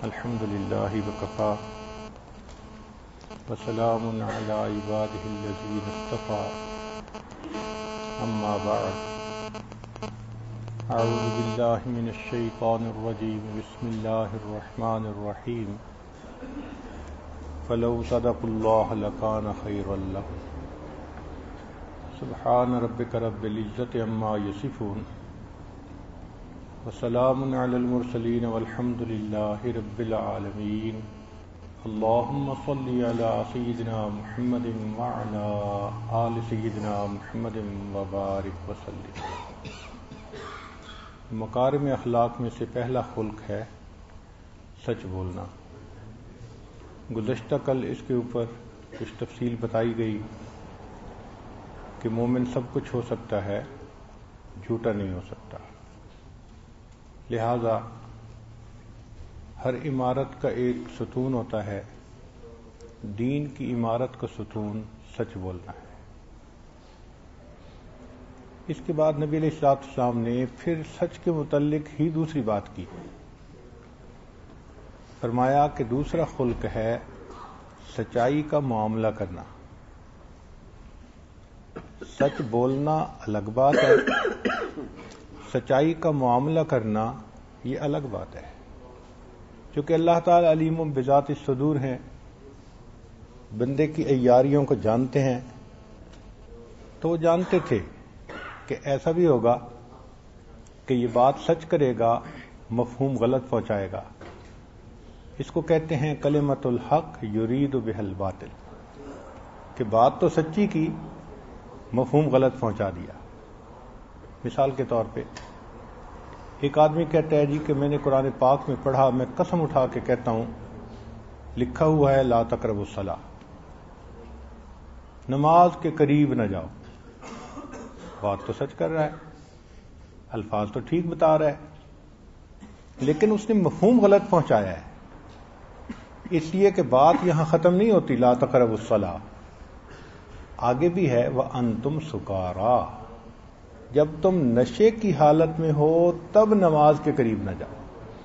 الحمد للہ وکفا وسلام علی عبادہ الذین اصطفى اما بعد اعوذ باللہ من الشیطان الرجیم بسم اللہ الرحمن الرحیم فلو صدقوا اللہ لکان خیرا لهم سبحان ربک رب العزۃ عما یصفون وسلام علی المرسلین والحمد للہ رب العالمین اللہم صل علی سیدنا محمد وعلی آل سیدنا محمد وبارک وسلم۔ مکارم اخلاق میں سے پہلا خلق ہے سچ بولنا۔ گزشتہ کل اس کے اوپر کچھ تفصیل بتائی گئی کہ مومن سب کچھ ہو سکتا ہے، جھوٹا نہیں ہو سکتا، لہذا ہر عمارت کا ایک ستون ہوتا ہے، دین کی عمارت کا ستون سچ بولنا ہے۔ اس کے بعد نبی علیہ الصلوۃ والسلام نے پھر سچ کے متعلق ہی دوسری بات کی، فرمایا کہ دوسرا خلق ہے سچائی کا معاملہ کرنا۔ سچ بولنا الگ بات ہے، سچائی کا معاملہ کرنا یہ الگ بات ہے۔ چونکہ اللہ تعالی علیم بذات الصدور ہیں، بندے کی عیاریوں کو جانتے ہیں، تو وہ جانتے تھے کہ ایسا بھی ہوگا کہ یہ بات سچ کرے گا، مفہوم غلط پہنچائے گا۔ اس کو کہتے ہیں کلمۃ الحق یرید بہ الباطل، کہ بات تو سچی کی، مفہوم غلط پہنچا دیا۔ مثال کے طور پہ ایک آدمی کہتا ہے جی کہ میں نے قرآن پاک میں پڑھا، میں قسم اٹھا کے کہتا ہوں لکھا ہوا ہے لا تقربوا الصلاۃ، نماز کے قریب نہ جاؤ۔ بات تو سچ کر رہا ہے، الفاظ تو ٹھیک بتا رہا ہے، لیکن اس نے مفہوم غلط پہنچایا ہے، اس لیے کہ بات یہاں ختم نہیں ہوتی لا تقربوا الصلاۃ، آگے بھی ہے وَأَنْتُمْ سُكَارَىٰ، جب تم نشے کی حالت میں ہو تب نماز کے قریب نہ جاؤ۔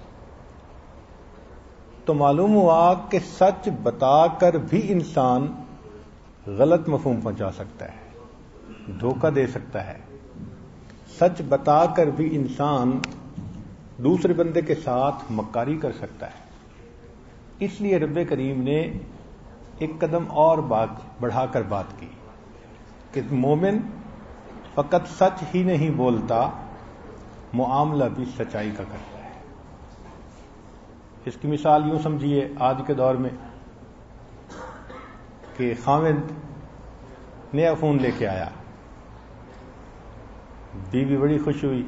تو معلوم ہوا کہ سچ بتا کر بھی انسان غلط مفہوم پہنچا سکتا ہے، دھوکہ دے سکتا ہے۔ سچ بتا کر بھی انسان دوسرے بندے کے ساتھ مکاری کر سکتا ہے۔ اس لیے رب کریم نے ایک قدم اور بڑھا کر بات کی کہ مومن فقط سچ ہی نہیں بولتا، معاملہ بھی سچائی کا کرتا ہے۔ اس کی مثال یوں سمجھیے، آج کے دور میں کہ خاوند نیا فون لے کے آیا، بیوی بڑی خوش ہوئی۔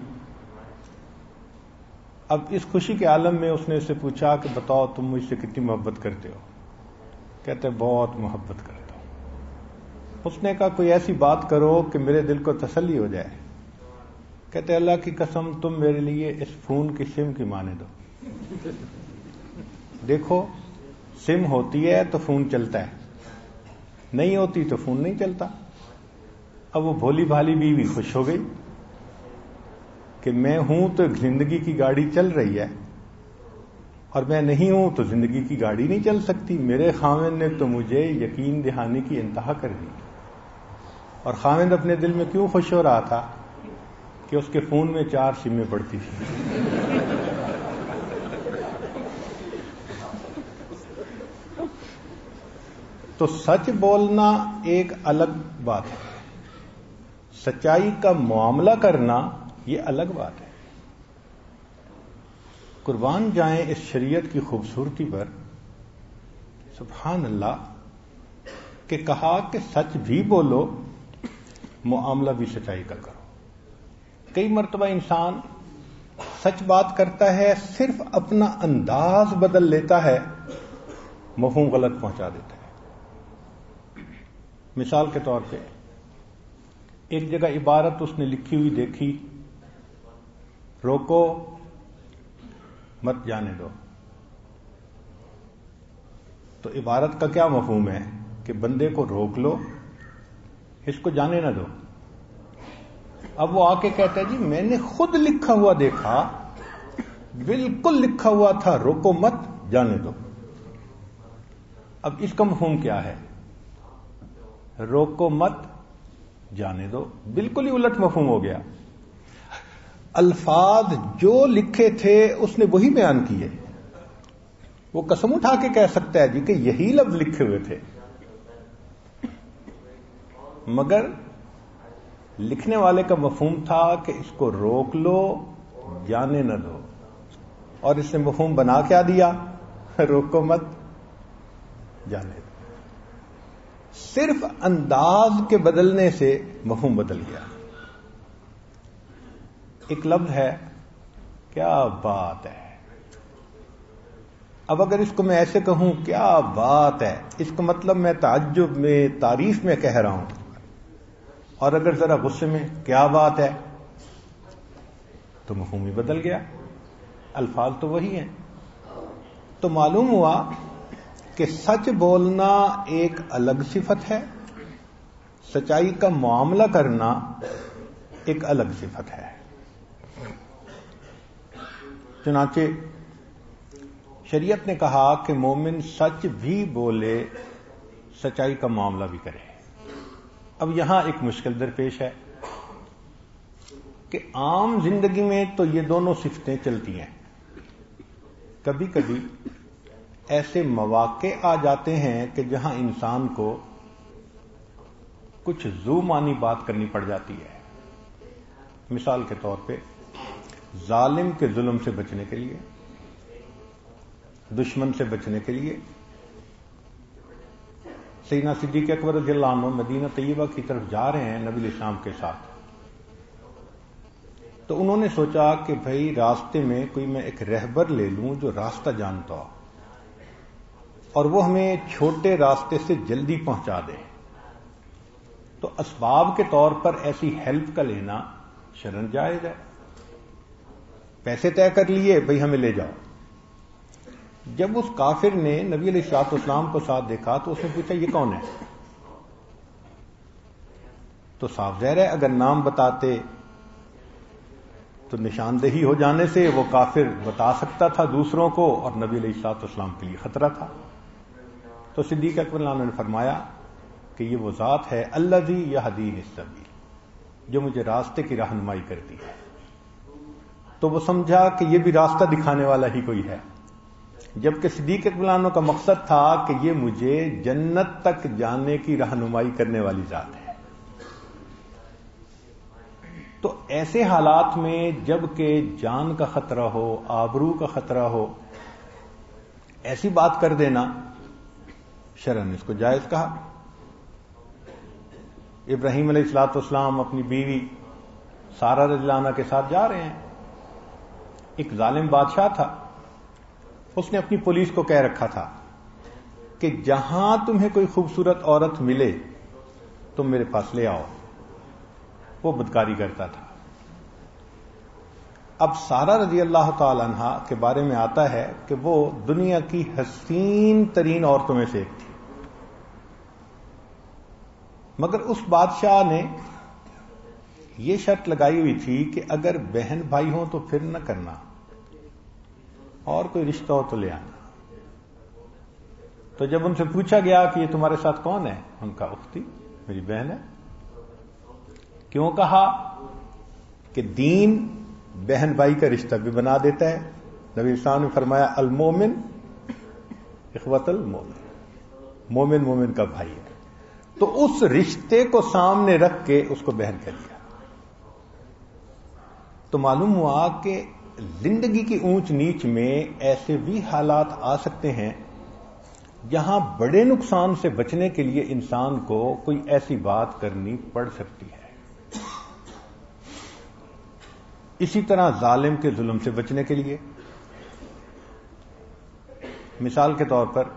اب اس خوشی کے عالم میں اس نے اس سے پوچھا کہ بتاؤ تم مجھ سے کتنی محبت کرتے ہو؟ کہتے بہت محبت کرتا ہوں۔ اس نے کہا کوئی ایسی بات کرو کہ میرے دل کو تسلی ہو جائے۔ کہتے اللہ کی قسم تم میرے لیے اس فون کی سم کی مانے دو۔ دیکھو سم ہوتی ہے تو فون چلتا ہے، نہیں ہوتی تو فون نہیں چلتا۔ اب وہ بھولی بھالی بیوی خوش ہو گئی کہ میں ہوں تو زندگی کی گاڑی چل رہی ہے، اور میں نہیں ہوں تو زندگی کی گاڑی نہیں چل سکتی۔ میرے خاوند نے تو مجھے یقین دہانی کی انتہا کر دی۔ اور خاوند اپنے دل میں کیوں خوش ہو رہا تھا کہ اس کے فون میں 4 سمیں پڑتی تھی۔ تو سچ بولنا ایک الگ بات ہے، سچائی کا معاملہ کرنا یہ الگ بات ہے۔ قربان جائیں اس شریعت کی خوبصورتی پر، سبحان اللہ، کہ کہا کہ سچ بھی بولو، معاملہ بھی سچائی کا کرو۔ کئی مرتبہ انسان سچ بات کرتا ہے، صرف اپنا انداز بدل لیتا ہے، مفہوم غلط پہنچا دیتا ہے۔ مثال کے طور پہ ایک جگہ عبارت اس نے لکھی ہوئی دیکھی، روکو مت جانے دو۔ تو عبارت کا کیا مفہوم ہے کہ بندے کو روک لو، اس کو جانے نہ دو۔ اب وہ آ کے کہتا ہے جی میں نے خود لکھا ہوا دیکھا، بالکل لکھا ہوا تھا روکو مت، جانے دو. اب اس کا مفہوم کیا ہے؟ روکو مت، جانے دو. بالکل ہی الٹ مفہوم ہو گیا. الفاظ جو لکھے تھے اس نے وہی بیان کیے. وہ قسم اٹھا کے کہہ سکتا ہے جی کہ یہی لفظ لکھے ہوئے تھے، مگر لکھنے والے کا مفہوم تھا کہ اس کو روک لو، جانے نہ دو. اور اس نے مفہوم بنا کیا دیا؟ روکو مت، جانے دو. صرف انداز کے بدلنے سے مفہوم بدل گیا. ایک لفظ ہے، کیا بات ہے. اب اگر اس کو میں ایسے کہوں کیا بات ہے، اس کا مطلب میں تعجب میں، تعریف میں کہہ رہا ہوں. اور اگر ذرا غصے میں کیا بات ہے، تو مفہوم ہی بدل گیا. الفاظ تو وہی ہیں. تو معلوم ہوا کہ سچ بولنا ایک الگ صفت ہے، سچائی کا معاملہ کرنا ایک الگ صفت ہے. چنانچہ شریعت نے کہا کہ مومن سچ بھی بولے، سچائی کا معاملہ بھی کرے. اب یہاں ایک مشکل درپیش ہے کہ عام زندگی میں تو یہ دونوں صفتیں چلتی ہیں. کبھی کبھی ایسے مواقع آ جاتے ہیں کہ جہاں انسان کو کچھ ذو معنی بات کرنی پڑ جاتی ہے. مثال کے طور پہ ظالم کے ظلم سے بچنے کے لیے، دشمن سے بچنے کے لیے سیدنا صدیق اکبر رضی اللہ عنہ مدینہ طیبہ کی طرف جا رہے ہیں نبی الاسلام کے ساتھ. تو انہوں نے سوچا کہ بھئی راستے میں کوئی میں ایک رہبر لے لوں جو راستہ جانتا ہو اور وہ ہمیں چھوٹے راستے سے جلدی پہنچا دے. تو اسباب کے طور پر ایسی ہیلپ کا لینا شرعاً جائز ہے. پیسے طے کر لیے، بھئی ہمیں لے جاؤ. جب اس کافر نے نبی علیہ الصلوۃ والسلام کو ساتھ دیکھا تو اس نے پوچھا یہ کون ہے؟ تو صاف ظاہر ہے اگر نام بتاتے تو نشاندہی ہو جانے سے وہ کافر بتا سکتا تھا دوسروں کو، اور نبی علیہ الصلوۃ والسلام کے لیے خطرہ تھا. تو صدیق اکبر اللہ نے فرمایا کہ یہ وہ ذات ہے الذی یہدینی السبیل، جو مجھے راستے کی رہنمائی کرتی ہے. تو وہ سمجھا کہ یہ بھی راستہ دکھانے والا ہی کوئی ہے، جبکہ صدیق اکبر عنہ کا مقصد تھا کہ یہ مجھے جنت تک جانے کی رہنمائی کرنے والی ذات ہے. تو ایسے حالات میں جب کہ جان کا خطرہ ہو، آبرو کا خطرہ ہو، ایسی بات کر دینا شرعاً اس کو جائز کہا. ابراہیم علیہ الصلوۃ والسلام اپنی بیوی سارہ رضی اللہ عنہا کے ساتھ جا رہے ہیں. ایک ظالم بادشاہ تھا، اس نے اپنی پولیس کو کہہ رکھا تھا کہ جہاں تمہیں کوئی خوبصورت عورت ملے تم میرے پاس لے آؤ. وہ بدکاری کرتا تھا. اب سارہ رضی اللہ تعالی عنہا کے بارے میں آتا ہے کہ وہ دنیا کی حسین ترین عورتوں میں سے ایک تھی، مگر اس بادشاہ نے یہ شرط لگائی ہوئی تھی کہ اگر بہن بھائی ہوں تو پھر نہ کرنا، اور کوئی رشتہ ہو تو لے آنا. تو جب ان سے پوچھا گیا کہ یہ تمہارے ساتھ کون ہے، ان کا اختی، میری بہن ہے. کیوں کہا؟ کہ دین بہن بھائی کا رشتہ بھی بنا دیتا ہے. نبی اسلام نے فرمایا المومن اخوۃ المومن، مومن مومن کا بھائی ہے. تو اس رشتے کو سامنے رکھ کے اس کو بہن کہہ دیا. تو معلوم ہوا کہ زندگی کی اونچ نیچ میں ایسے بھی حالات آ سکتے ہیں جہاں بڑے نقصان سے بچنے کے لیے انسان کو کوئی ایسی بات کرنی پڑ سکتی ہے. اسی طرح ظالم کے ظلم سے بچنے کے لیے، مثال کے طور پر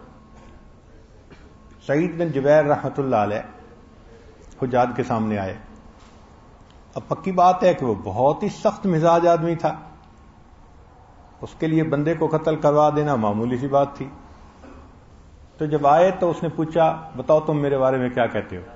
سعید بن جبیر رحمۃ اللہ علیہ حجاج کے سامنے آئے. اب پکی بات ہے کہ وہ بہت ہی سخت مزاج آدمی تھا، اس کے لیے بندے کو قتل کروا دینا معمولی سی بات تھی. تو جب آئے تو اس نے پوچھا بتاؤ تم میرے بارے میں کیا کہتے ہو.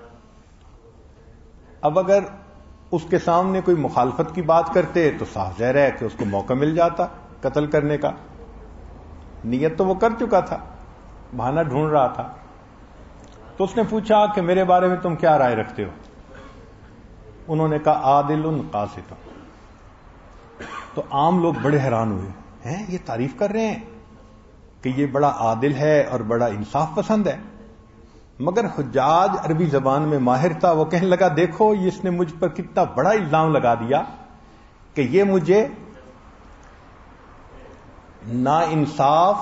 اب اگر اس کے سامنے کوئی مخالفت کی بات کرتے تو صاف ظاہر ہے کہ اس کو موقع مل جاتا قتل کرنے کا، نیت تو وہ کر چکا تھا، بہانہ ڈھونڈ رہا تھا. تو اس نے پوچھا کہ میرے بارے میں تم کیا رائے رکھتے ہو؟ انہوں نے کہا عادل قاسط. تو عام لوگ بڑے حیران ہوئے، ہیں یہ تعریف کر رہے ہیں کہ یہ بڑا عادل ہے اور بڑا انصاف پسند ہے. مگر حجاج عربی زبان میں ماہر تھا، وہ کہنے لگا دیکھو اس نے مجھ پر کتنا بڑا الزام لگا دیا کہ یہ مجھے نا انصاف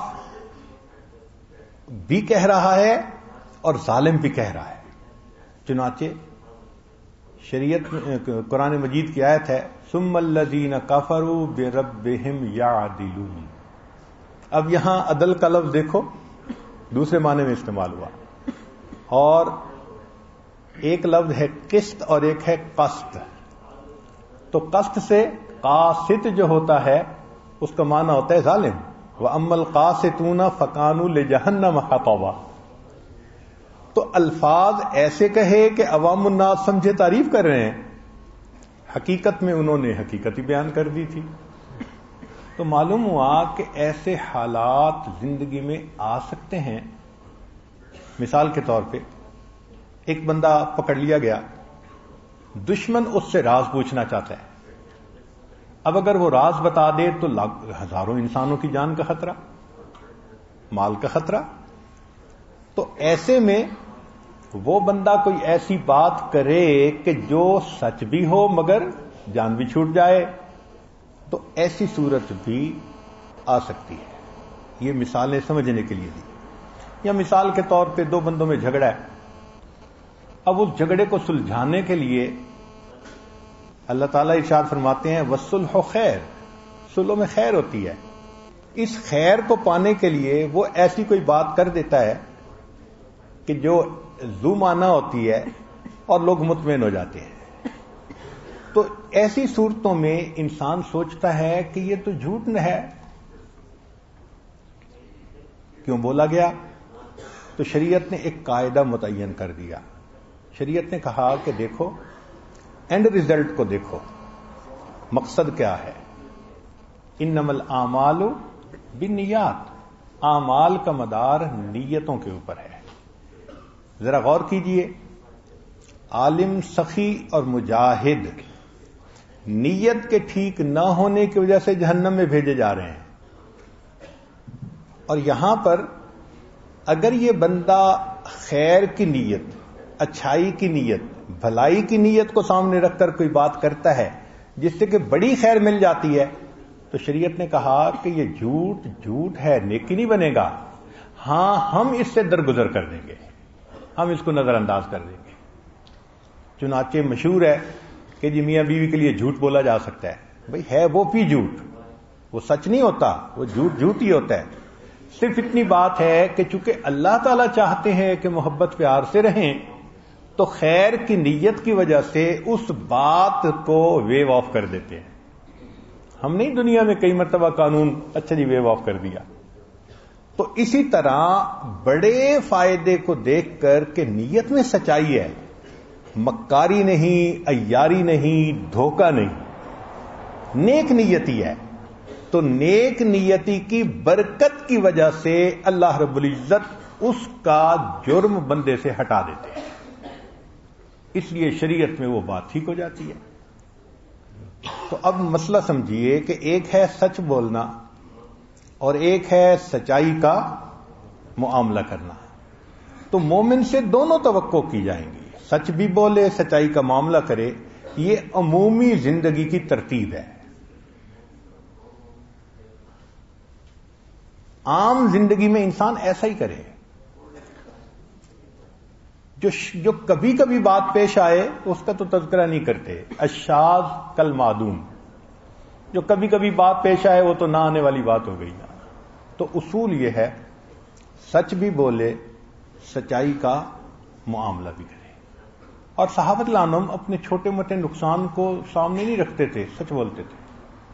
بھی کہہ رہا ہے اور ظالم بھی کہہ رہا ہے. چنانچہ شریعت قرآن مجید کی آیت ہے ثم الذین کفروا بربہم یعدلون. اب یہاں عدل کا لفظ دیکھو دوسرے معنی میں استعمال ہوا، اور ایک لفظ ہے قسط اور ایک ہے قسط. تو قسط سے قاسط جو ہوتا ہے اس کا معنی ہوتا ہے ظالم. وَأَمَّا الْقَاسِطُونَ فَكَانُوا لِجَهَنَّمَ حَطَبًا. تو الفاظ ایسے کہے کہ عوام الناس سمجھے تعریف کر رہے ہیں، حقیقت میں انہوں نے حقیقت ہی بیان کر دی تھی. تو معلوم ہوا کہ ایسے حالات زندگی میں آ سکتے ہیں. مثال کے طور پہ ایک بندہ پکڑ لیا گیا، دشمن اس سے راز پوچھنا چاہتا ہے. اب اگر وہ راز بتا دے تو ہزاروں انسانوں کی جان کا خطرہ، مال کا خطرہ. تو ایسے میں وہ بندہ کوئی ایسی بات کرے کہ جو سچ بھی ہو مگر جان بھی چھوٹ جائے، تو ایسی صورت بھی آ سکتی ہے. یہ مثالیں سمجھنے کے لیے دی. یا مثال کے طور پہ دو بندوں میں جھگڑا ہے، اب اس جھگڑے کو سلجھانے کے لیے اللہ تعالیٰ ارشاد فرماتے ہیں والصلح خیر، صلح میں خیر ہوتی ہے. اس خیر کو پانے کے لیے وہ ایسی کوئی بات کر دیتا ہے کہ جو ذو معنی ہوتی ہے اور لوگ مطمئن ہو جاتے ہیں. تو ایسی صورتوں میں انسان سوچتا ہے کہ یہ تو جھوٹ نہ ہے، کیوں بولا گیا؟ تو شریعت نے ایک قاعدہ متعین کر دیا. شریعت نے کہا کہ دیکھو اینڈ ریزلٹ کو دیکھو، مقصد کیا ہے. انما الاعمال بالنیات، اعمال کا مدار نیتوں کے اوپر ہے. ذرا غور کیجئے، عالم، سخی اور مجاہد نیت کے ٹھیک نہ ہونے کی وجہ سے جہنم میں بھیجے جا رہے ہیں. اور یہاں پر اگر یہ بندہ خیر کی نیت، اچھائی کی نیت، بھلائی کی نیت کو سامنے رکھ کر کوئی بات کرتا ہے جس سے کہ بڑی خیر مل جاتی ہے، تو شریعت نے کہا کہ یہ جھوٹ ہے، نیکی نہیں بنے گا. ہاں ہم اس سے درگزر کر دیں گے، ہم اس کو نظر انداز کر دیں گے. چنانچہ مشہور ہے کہ جی میاں بیوی کے لیے جھوٹ بولا جا سکتا ہے. بھئی ہے وہ بھی جھوٹ، وہ سچ نہیں ہوتا، وہ جھوٹ ہی ہوتا ہے. صرف اتنی بات ہے کہ چونکہ اللہ تعالیٰ چاہتے ہیں کہ محبت پیار سے رہیں، تو خیر کی نیت کی وجہ سے اس بات کو ویو آف کر دیتے ہیں. ہم نہیں دنیا میں کئی مرتبہ قانون اچھا جی ویو آف کر دیا. تو اسی طرح بڑے فائدے کو دیکھ کر کہ نیت میں سچائی ہے، مکاری نہیں، عیاری نہیں، دھوکہ نہیں، نیک نیتی ہے، تو نیک نیتی کی برکت کی وجہ سے اللہ رب العزت اس کا جرم بندے سے ہٹا دیتے ہیں. اس لیے شریعت میں وہ بات ٹھیک ہو جاتی ہے. تو اب مسئلہ سمجھیے کہ ایک ہے سچ بولنا اور ایک ہے سچائی کا معاملہ کرنا. تو مومن سے دونوں توقع کی جائیں گی، سچ بھی بولے، سچائی کا معاملہ کرے. یہ عمومی زندگی کی ترتیب ہے. عام زندگی میں انسان ایسا ہی کرے. جو کبھی کبھی بات پیش آئے اس کا تو تذکرہ نہیں کرتے. الشاذ کالمعدوم، جو کبھی کبھی بات پیش آئے وہ تو نہ آنے والی بات ہو گئی. تو اصول یہ ہے سچ بھی بولے، سچائی کا معاملہ بھی کرے. اور صحابہ کرام اپنے چھوٹے موٹے نقصان کو سامنے نہیں رکھتے تھے، سچ بولتے تھے.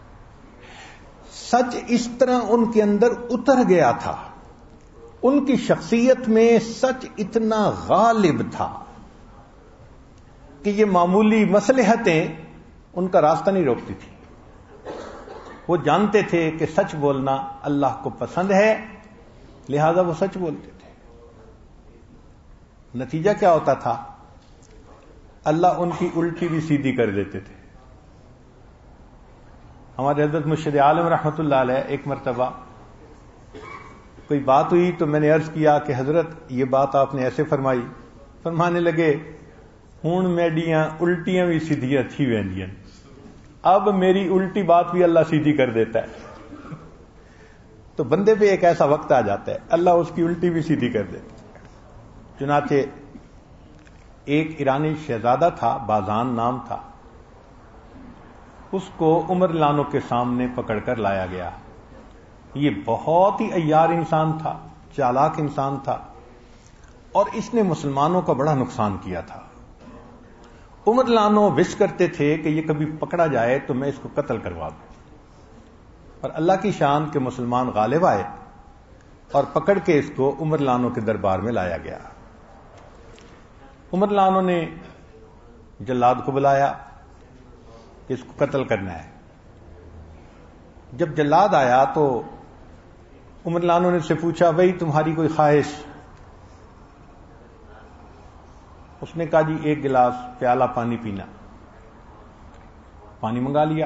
سچ اس طرح ان کے اندر اتر گیا تھا، ان کی شخصیت میں سچ اتنا غالب تھا کہ یہ معمولی مصلحتیں ان کا راستہ نہیں روکتی تھی. وہ جانتے تھے کہ سچ بولنا اللہ کو پسند ہے لہذا وہ سچ بولتے تھے. نتیجہ کیا ہوتا تھا؟ اللہ ان کی الٹی بھی سیدھی کر دیتے تھے. ہمارے حضرت مرشد عالم رحمت اللہ علیہ ایک مرتبہ کوئی بات ہوئی تو میں نے عرض کیا کہ حضرت یہ بات آپ نے ایسے فرمائی. فرمانے لگے ہوں میڈیاں الٹیاں بھی سیدھیاں تھی ویندیاں، اب میری الٹی بات بھی اللہ سیدھی کر دیتا ہے. تو بندے پہ ایک ایسا وقت آ جاتا ہے اللہ اس کی الٹی بھی سیدھی کر دیتا ہے. چنانچہ ایک ایرانی شہزادہ تھا، بازان نام تھا، اس کو عمر لانو کے سامنے پکڑ کر لایا گیا. یہ بہت ہی عیار انسان تھا، چالاک انسان تھا، اور اس نے مسلمانوں کا بڑا نقصان کیا تھا. عمر لانو وش کرتے تھے کہ یہ کبھی پکڑا جائے تو میں اس کو قتل کروا دوں، اور اللہ کی شان کہ مسلمان غالب آئے اور پکڑ کے اس کو عمر لانو کے دربار میں لایا گیا. عمر لانو نے جلاد کو بلایا کہ اس کو قتل کرنا ہے. جب جلاد آیا تو عمر لانو نے اس سے پوچھا بھائی تمہاری کوئی خواہش؟ اس نے کہا جی ایک گلاس پیالہ پانی پینا. پانی منگا لیا.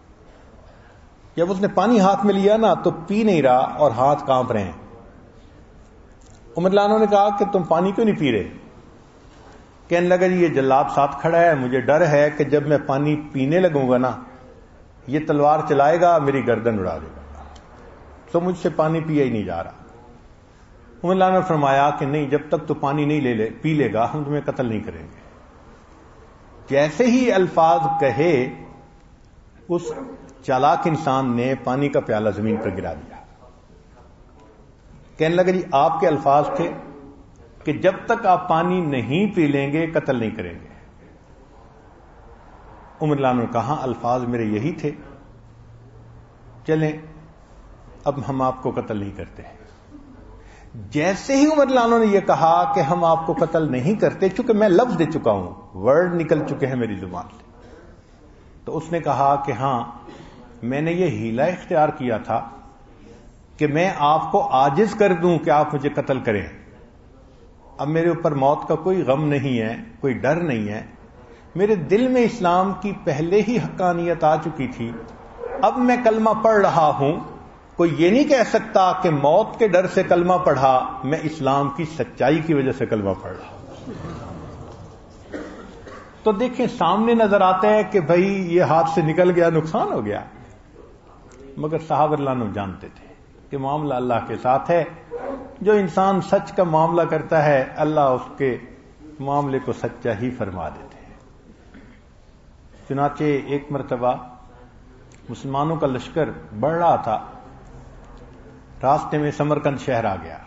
جب اس نے پانی ہاتھ میں لیا نا تو پی نہیں رہا اور ہاتھ کانپ رہے ہیں. عمر لانو نے کہا کہ تم پانی کیوں نہیں پی رہے؟ کہنے لگا جی یہ جلاد ساتھ کھڑا ہے، مجھے ڈر ہے کہ جب میں پانی پینے لگوں گا نا یہ تلوار چلائے گا، میری گردن اڑا دے گا، تو مجھ سے پانی پیا ہی نہیں جا رہا. عمر لانو نے فرمایا کہ نہیں، جب تک تو پانی نہیں پی لے گا ہم تمہیں قتل نہیں کریں گے. جیسے ہی الفاظ کہے اس چالاک انسان نے پانی کا پیالہ زمین پر گرا دیا. کہنے لگا جی آپ کے الفاظ تھے کہ جب تک آپ پانی نہیں پی لیں گے قتل نہیں کریں گے. عمر لانو نے کہا الفاظ میرے یہی تھے، چلیں اب ہم آپ کو قتل نہیں کرتے. جیسے ہی عمر لانو نے یہ کہا کہ ہم آپ کو قتل نہیں کرتے، چونکہ میں لفظ دے چکا ہوں، ورڈ نکل چکے ہیں میری زبان سے، تو اس نے کہا کہ ہاں میں نے یہ ہیلا اختیار کیا تھا کہ میں آپ کو عاجز کر دوں کہ آپ مجھے قتل کریں. اب میرے اوپر موت کا کوئی غم نہیں ہے، کوئی ڈر نہیں ہے، میرے دل میں اسلام کی پہلے ہی حقانیت آ چکی تھی. اب میں کلمہ پڑھ رہا ہوں، کوئی یہ نہیں کہہ سکتا کہ موت کے ڈر سے کلمہ پڑھا، میں اسلام کی سچائی کی وجہ سے کلمہ پڑھ رہا ہوں. تو دیکھیں سامنے نظر آتا ہے کہ بھائی یہ ہاتھ سے نکل گیا، نقصان ہو گیا، مگر صحابہ اللہ عنہم جانتے تھے کہ معاملہ اللہ کے ساتھ ہے. جو انسان سچ کا معاملہ کرتا ہے اللہ اس کے معاملے کو سچا ہی فرما دیتے ہیں. چنانچہ ایک مرتبہ مسلمانوں کا لشکر بڑھ رہا تھا، راستے میں سمرقند شہر آ گیا.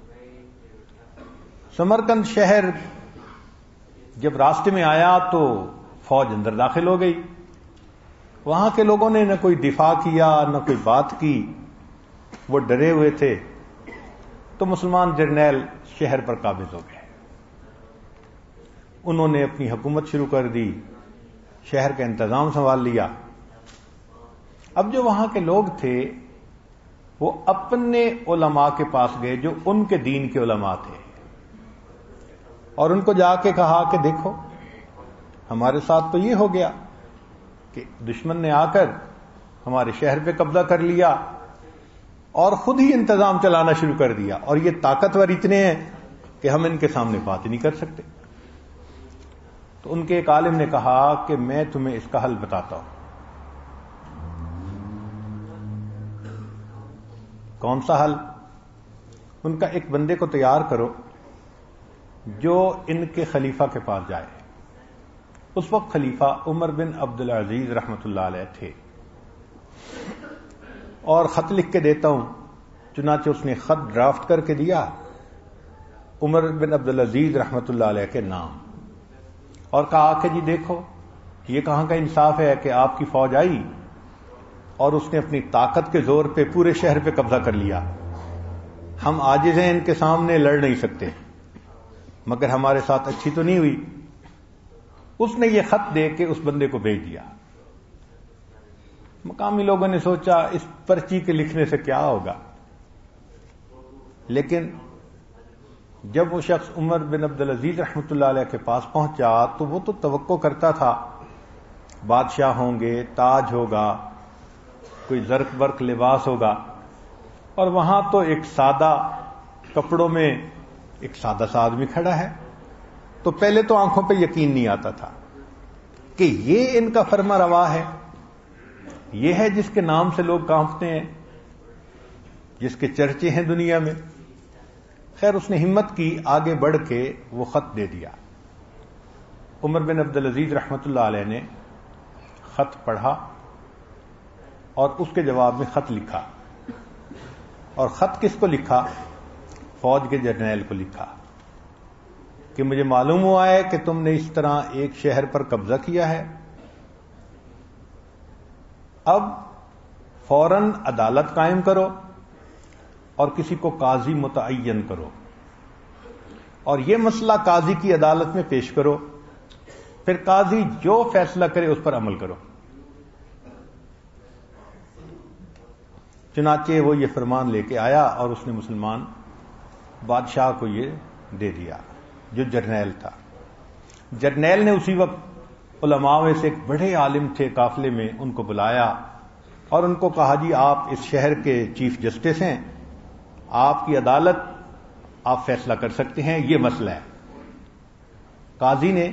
سمرقند شہر جب راستے میں آیا تو فوج اندر داخل ہو گئی. وہاں کے لوگوں نے نہ کوئی دفاع کیا نہ کوئی بات کی، وہ ڈرے ہوئے تھے. تو مسلمان جرنیل شہر پر قابض ہو گئے. انہوں نے اپنی حکومت شروع کر دی، شہر کا انتظام سنبھال لیا. اب جو وہاں کے لوگ تھے وہ اپنے علماء کے پاس گئے جو ان کے دین کے علماء تھے، اور ان کو جا کے کہا کہ دیکھو ہمارے ساتھ تو یہ ہو گیا کہ دشمن نے آ کر ہمارے شہر پہ قبضہ کر لیا اور خود ہی انتظام چلانا شروع کر دیا، اور یہ طاقتور اتنے ہیں کہ ہم ان کے سامنے بات ہی نہیں کر سکتے. تو ان کے ایک عالم نے کہا کہ میں تمہیں اس کا حل بتاتا ہوں. کون سا حل؟ ان کا ایک بندے کو تیار کرو جو ان کے خلیفہ کے پاس جائے. اس وقت خلیفہ عمر بن عبد العزیز رحمت اللہ علیہ تھے. اور خط لکھ کے دیتا ہوں. چنانچہ اس نے خط ڈرافٹ کر کے دیا عمر بن عبد العزیز رحمت اللہ علیہ کے نام، اور کہا کہ جی دیکھو یہ کہاں کا انصاف ہے کہ آپ کی فوج آئی اور اس نے اپنی طاقت کے زور پہ پورے شہر پہ قبضہ کر لیا. ہم عاجز ہیں، ان کے سامنے لڑ نہیں سکتے، مگر ہمارے ساتھ اچھی تو نہیں ہوئی. اس نے یہ خط دے کے اس بندے کو بھیج دیا. مقامی لوگوں نے سوچا اس پرچی کے لکھنے سے کیا ہوگا، لیکن جب وہ شخص عمر بن عبدالعزیز رحمۃ اللہ علیہ کے پاس پہنچا تو وہ تو توقع کرتا تھا بادشاہ ہوں گے، تاج ہوگا، کوئی زرق برق لباس ہوگا، اور وہاں تو ایک سادہ کپڑوں میں ایک سادہ سا آدمی کھڑا ہے. تو پہلے تو آنکھوں پہ یقین نہیں آتا تھا کہ یہ ان کا فرما روا ہے، یہ ہے جس کے نام سے لوگ کانپتے ہیں، جس کے چرچے ہیں دنیا میں. خیر اس نے ہمت کی، آگے بڑھ کے وہ خط دے دیا. عمر بن عبدالعزیز رحمۃ اللہ علیہ نے خط پڑھا اور اس کے جواب میں خط لکھا. اور خط کس کو لکھا؟ فوج کے جرنیل کو لکھا کہ مجھے معلوم ہوا ہے کہ تم نے اس طرح ایک شہر پر قبضہ کیا ہے، اب فوراً عدالت قائم کرو اور کسی کو قاضی متعین کرو اور یہ مسئلہ قاضی کی عدالت میں پیش کرو، پھر قاضی جو فیصلہ کرے اس پر عمل کرو. چنانچہ وہ یہ فرمان لے کے آیا اور اس نے مسلمان بادشاہ کو یہ دے دیا جو جرنیل تھا. جرنیل نے اسی وقت علماء میں سے ایک بڑے عالم تھے قافلے میں، ان کو بلایا اور ان کو کہا جی آپ اس شہر کے چیف جسٹس ہیں، آپ کی عدالت، آپ فیصلہ کر سکتے ہیں، یہ مسئلہ ہے. قاضی نے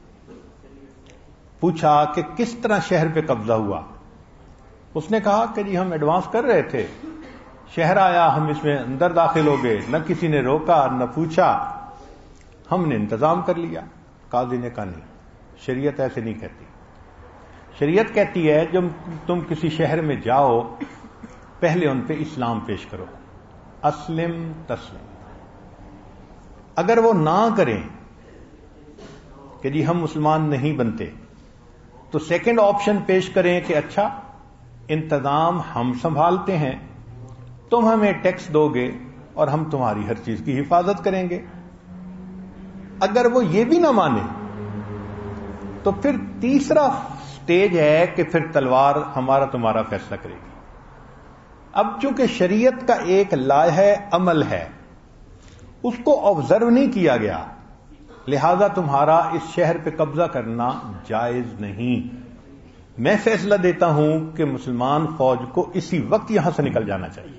پوچھا کہ کس طرح شہر پہ قبضہ ہوا؟ اس نے کہا کہ جی ہم ایڈوانس کر رہے تھے، شہر آیا، ہم اس میں اندر داخل ہو گئے، نہ کسی نے روکا نہ پوچھا، ہم نے انتظام کر لیا. قاضی نے کہا نہیں، شریعت ایسے نہیں کہتی. شریعت کہتی ہے جب تم کسی شہر میں جاؤ پہلے ان پہ اسلام پیش کرو، اسلم تسلم. اگر وہ نہ کریں کہ جی ہم مسلمان نہیں بنتے تو سیکنڈ آپشن پیش کریں کہ اچھا انتظام ہم سنبھالتے ہیں، تم ہمیں ٹیکس دو گے اور ہم تمہاری ہر چیز کی حفاظت کریں گے. اگر وہ یہ بھی نہ مانے تو پھر تیسرا سٹیج ہے کہ پھر تلوار ہمارا تمہارا فیصلہ کرے گی. اب چونکہ شریعت کا ایک لائحہ عمل ہے، اس کو آبزرو نہیں کیا گیا، لہذا تمہارا اس شہر پہ قبضہ کرنا جائز نہیں. میں فیصلہ دیتا ہوں کہ مسلمان فوج کو اسی وقت یہاں سے نکل جانا چاہیے.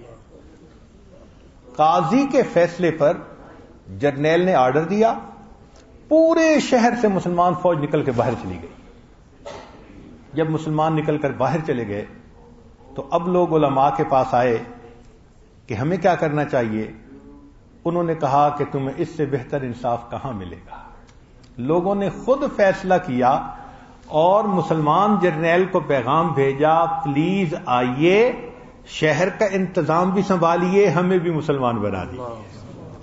قاضی کے فیصلے پر جرنیل نے آرڈر دیا، پورے شہر سے مسلمان فوج نکل کے باہر چلی گئی. جب مسلمان نکل کر باہر چلے گئے تو اب لوگ علماء کے پاس آئے کہ ہمیں کیا کرنا چاہیے. انہوں نے کہا کہ تمہیں اس سے بہتر انصاف کہاں ملے گا. لوگوں نے خود فیصلہ کیا اور مسلمان جرنیل کو پیغام بھیجا، پلیز آئیے، شہر کا انتظام بھی سنبھالیے، ہمیں بھی مسلمان بنا دیجیے.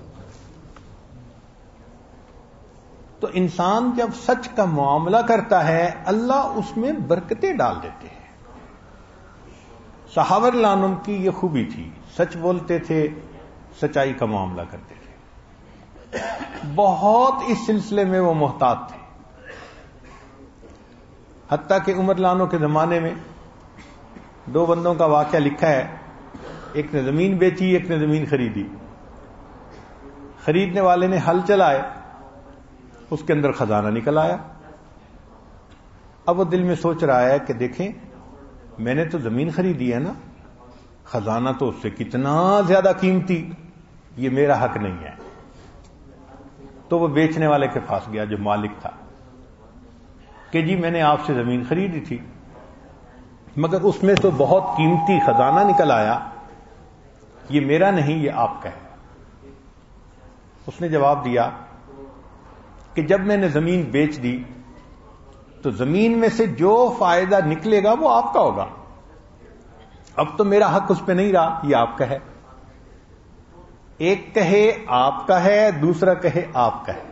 تو انسان جب سچ کا معاملہ کرتا ہے اللہ اس میں برکتیں ڈال دیتے ہیں. صحابہ رضی اللہ عنہم کی یہ خوبی تھی، سچ بولتے تھے، سچائی کا معاملہ کرتے تھے، بہت اس سلسلے میں وہ محتاط تھے. حتیٰ کہ عمر رضی اللہ عنہ کے زمانے میں دو بندوں کا واقعہ لکھا ہے، ایک نے زمین بیچی، ایک نے زمین خریدی. خریدنے والے نے ہل چلائے، اس کے اندر خزانہ نکل آیا. اب وہ دل میں سوچ رہا ہے کہ دیکھیں میں نے تو زمین خریدی ہے نا، خزانہ تو اس سے کتنا زیادہ قیمتی، یہ میرا حق نہیں ہے. تو وہ بیچنے والے کے پاس گیا جو مالک تھا کہ جی میں نے آپ سے زمین خریدی تھی مگر اس میں تو بہت قیمتی خزانہ نکل آیا، یہ میرا نہیں، یہ آپ کا ہے. اس نے جواب دیا کہ جب میں نے زمین بیچ دی تو زمین میں سے جو فائدہ نکلے گا وہ آپ کا ہوگا، اب تو میرا حق اس پہ نہیں رہا، یہ آپ کا ہے. ایک کہے آپ کا ہے، دوسرا کہے آپ کا ہے،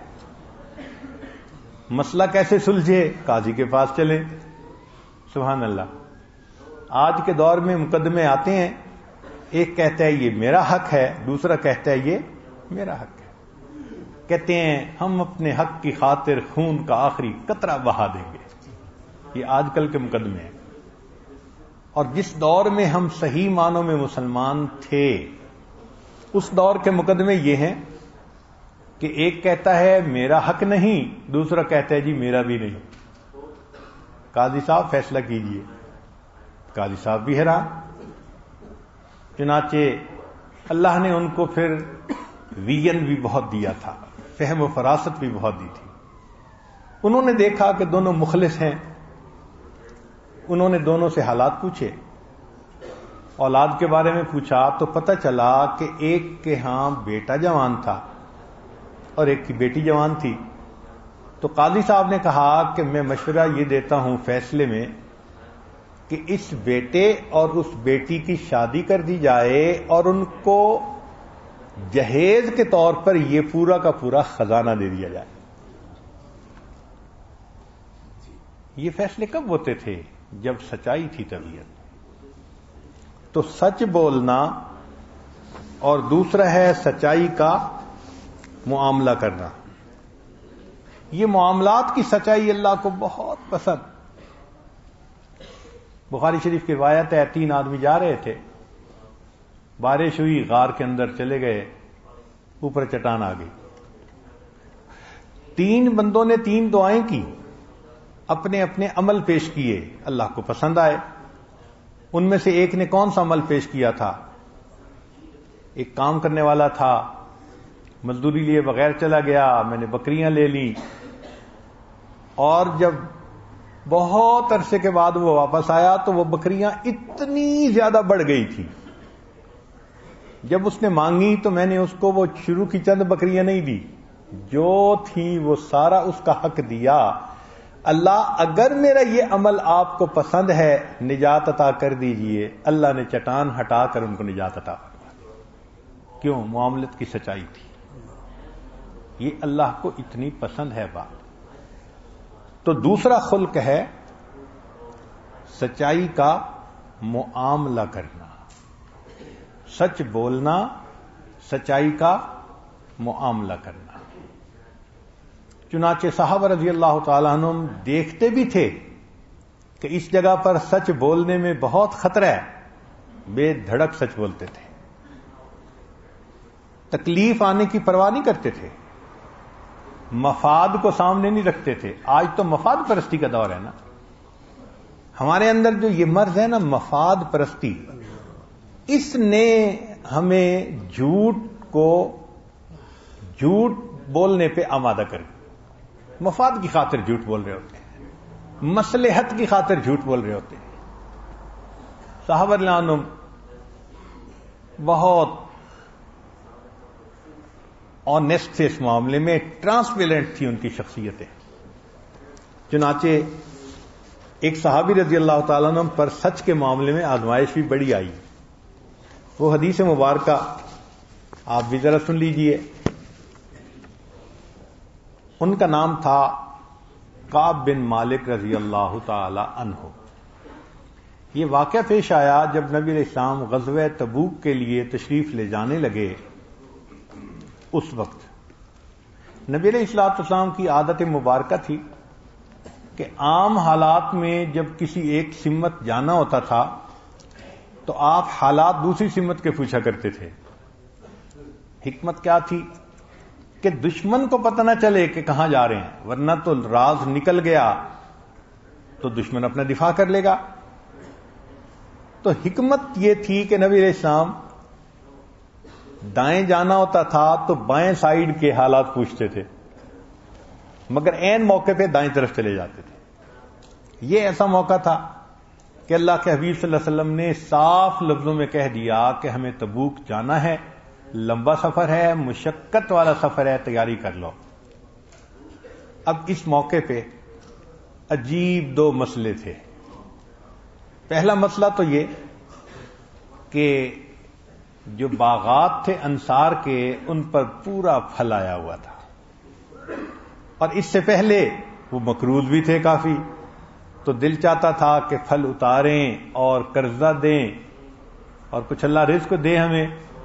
مسئلہ کیسے سلجھے؟ قاضی کے پاس چلے. سبحان اللہ، آج کے دور میں مقدمے آتے ہیں، ایک کہتا ہے یہ میرا حق ہے، دوسرا کہتا ہے یہ میرا حق ہے. کہتے ہیں ہم اپنے حق کی خاطر خون کا آخری قطرہ بہا دیں گے. یہ آج کل کے مقدمے ہیں. اور جس دور میں ہم صحیح معنوں میں مسلمان تھے اس دور کے مقدمے یہ ہیں کہ ایک کہتا ہے میرا حق نہیں، دوسرا کہتا ہے جی میرا بھی نہیں، قاضی صاحب فیصلہ کیجئے۔ قاضی صاحب بھی حیران، چنانچہ اللہ نے ان کو پھر ویژن بھی بہت دیا تھا، فہم و فراست بھی بہت دی تھی۔ انہوں نے دیکھا کہ دونوں مخلص ہیں، انہوں نے دونوں سے حالات پوچھے، اولاد کے بارے میں پوچھا تو پتہ چلا کہ ایک کے ہاں بیٹا جوان تھا اور ایک کی بیٹی جوان تھی۔ تو قاضی صاحب نے کہا کہ میں مشورہ یہ دیتا ہوں فیصلے میں کہ اس بیٹے اور اس بیٹی کی شادی کر دی جائے اور ان کو جہیز کے طور پر یہ پورا کا پورا خزانہ دے دیا جائے۔ یہ فیصلے کب ہوتے تھے؟ جب سچائی تھی طبیعت۔ تو سچ بولنا اور دوسرا ہے سچائی کا معاملہ کرنا۔ یہ معاملات کی سچائی اللہ کو بہت پسند۔ بخاری شریف کی روایت ہے، 3 آدمی جا رہے تھے، بارش ہوئی، غار کے اندر چلے گئے، اوپر چٹان آ گئی۔ 3 بندوں نے 3 دعائیں کی، اپنے اپنے عمل پیش کیے، اللہ کو پسند آئے۔ ان میں سے ایک نے کون سا عمل پیش کیا تھا؟ ایک کام کرنے والا تھا، مزدوری لیے بغیر چلا گیا، میں نے بکریاں لے لی، اور جب بہت عرصے کے بعد وہ واپس آیا تو وہ بکریاں اتنی زیادہ بڑھ گئی تھی، جب اس نے مانگی تو میں نے اس کو وہ شروع کی چند بکریاں نہیں دی، جو تھی وہ سارا اس کا حق دیا۔ اللہ اگر میرا یہ عمل آپ کو پسند ہے نجات عطا کر دیجئے۔ اللہ نے چٹان ہٹا کر ان کو نجات عطا فرمائی۔ کیوں؟ معاملت کی سچائی تھی۔ یہ اللہ کو اتنی پسند ہے بات۔ تو دوسرا خلق ہے سچائی کا معاملہ کرنا، سچ بولنا، سچائی کا معاملہ کرنا۔ چنانچہ صحابہ رضی اللہ تعالیٰ عنہ دیکھتے بھی تھے کہ اس جگہ پر سچ بولنے میں بہت خطرہ ہے، بے دھڑک سچ بولتے تھے، تکلیف آنے کی پرواہ نہیں کرتے تھے، مفاد کو سامنے نہیں رکھتے تھے۔ آج تو مفاد پرستی کا دور ہے نا، ہمارے اندر جو یہ مرض ہے نا مفاد پرستی، اس نے ہمیں جھوٹ بولنے پہ آمادہ کر دیا۔ مفاد کی خاطر جھوٹ بول رہے ہوتے ہیں، مصلحت کی خاطر جھوٹ بول رہے ہوتے ہیں۔ صحابہ رضی اللہ عنہم بہت آنیسٹ تھے، اس معاملے میں ٹرانسپیرنٹ تھی ان کی شخصیتیں۔ چنانچہ ایک صحابی رضی اللہ تعالیٰ عنہ پر سچ کے معاملے میں آزمائش بھی بڑی آئی۔ وہ حدیث مبارکہ آپ بھی ذرا سن لیجئے۔ ان کا نام تھا کعب بن مالک رضی اللہ تعالی عنہ۔ یہ واقعہ پیش آیا جب نبی علیہ السلام غزوہ تبوک کے لیے تشریف لے جانے لگے۔ اس وقت نبی علیہ السلام کی عادت مبارکہ تھی کہ عام حالات میں جب کسی ایک سمت جانا ہوتا تھا تو آپ حالات دوسری سمت کے پوچھا کرتے تھے۔ حکمت کیا تھی؟ کہ دشمن کو پتہ نہ چلے کہ کہاں جا رہے ہیں، ورنہ تو راز نکل گیا تو دشمن اپنا دفاع کر لے گا۔ تو حکمت یہ تھی کہ نبی علیہ السلام دائیں جانا ہوتا تھا تو بائیں سائیڈ کے حالات پوچھتے تھے، مگر عین موقع پہ دائیں طرف چلے جاتے تھے۔ یہ ایسا موقع تھا کہ اللہ کے حبیب صلی اللہ علیہ وسلم نے صاف لفظوں میں کہہ دیا کہ ہمیں تبوک جانا ہے، لمبا سفر ہے، مشقت والا سفر ہے، تیاری کر لو۔ اب اس موقع پہ عجیب 2 مسئلے تھے۔ پہلا مسئلہ تو یہ کہ جو باغات تھے انصار کے ان پر پورا پھل آیا ہوا تھا، اور اس سے پہلے وہ مقروض بھی تھے کافی، تو دل چاہتا تھا کہ پھل اتاریں اور قرضہ دیں اور کچھ اللہ رزق دے ہمیں۔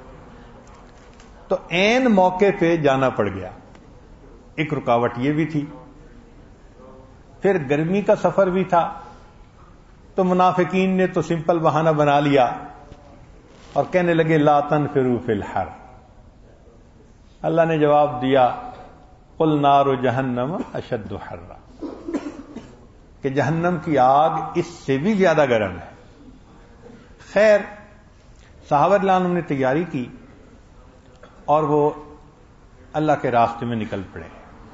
تو عین موقع پہ جانا پڑ گیا۔ ایک رکاوٹ یہ بھی تھی، پھر گرمی کا سفر بھی تھا، تو منافقین نے تو سمپل بہانہ بنا لیا اور کہنے لگے لا تنفروا فی الحر، اللہ نے جواب دیا قل نار جہنم اشد حرا، کہ جہنم کی آگ اس سے بھی زیادہ گرم ہے۔ خیر صحابہ رضی اللہ عنہم نے تیاری کی اور وہ اللہ کے راستے میں نکل پڑے۔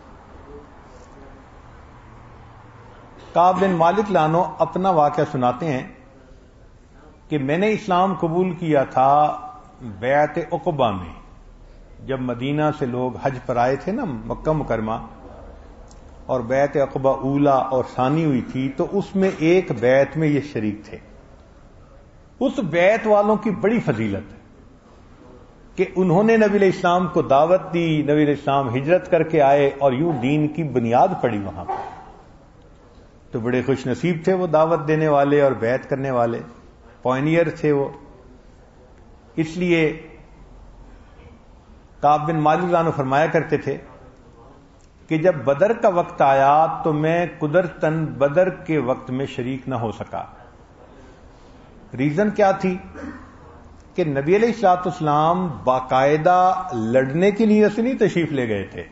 کعب بن مالک لانو اپنا واقعہ سناتے ہیں کہ میں نے اسلام قبول کیا تھا بیعت عقبہ میں، جب مدینہ سے لوگ حج پر آئے تھے نا مکہ مکرمہ، اور بیعت عقبہ اولا اور ثانی ہوئی تھی، تو اس میں ایک بیعت میں یہ شریک تھے۔ اس بیعت والوں کی بڑی فضیلت ہے کہ انہوں نے نبی علیہ السلام کو دعوت دی، نبی علیہ السلام ہجرت کر کے آئے اور یوں دین کی بنیاد پڑی وہاں پر۔ تو بڑے خوش نصیب تھے وہ دعوت دینے والے اور بیعت کرنے والے، پائنیئر تھے وہ۔ اس لیے کعب بن مالک عنہ فرمایا کرتے تھے کہ جب بدر کا وقت آیا تو میں قدرتاً بدر کے وقت میں شریک نہ ہو سکا۔ ریزن کیا تھی کہ نبی علیہ الصلوۃ والسلام باقاعدہ لڑنے کے لیے سے نہیں تشریف لے گئے تھے،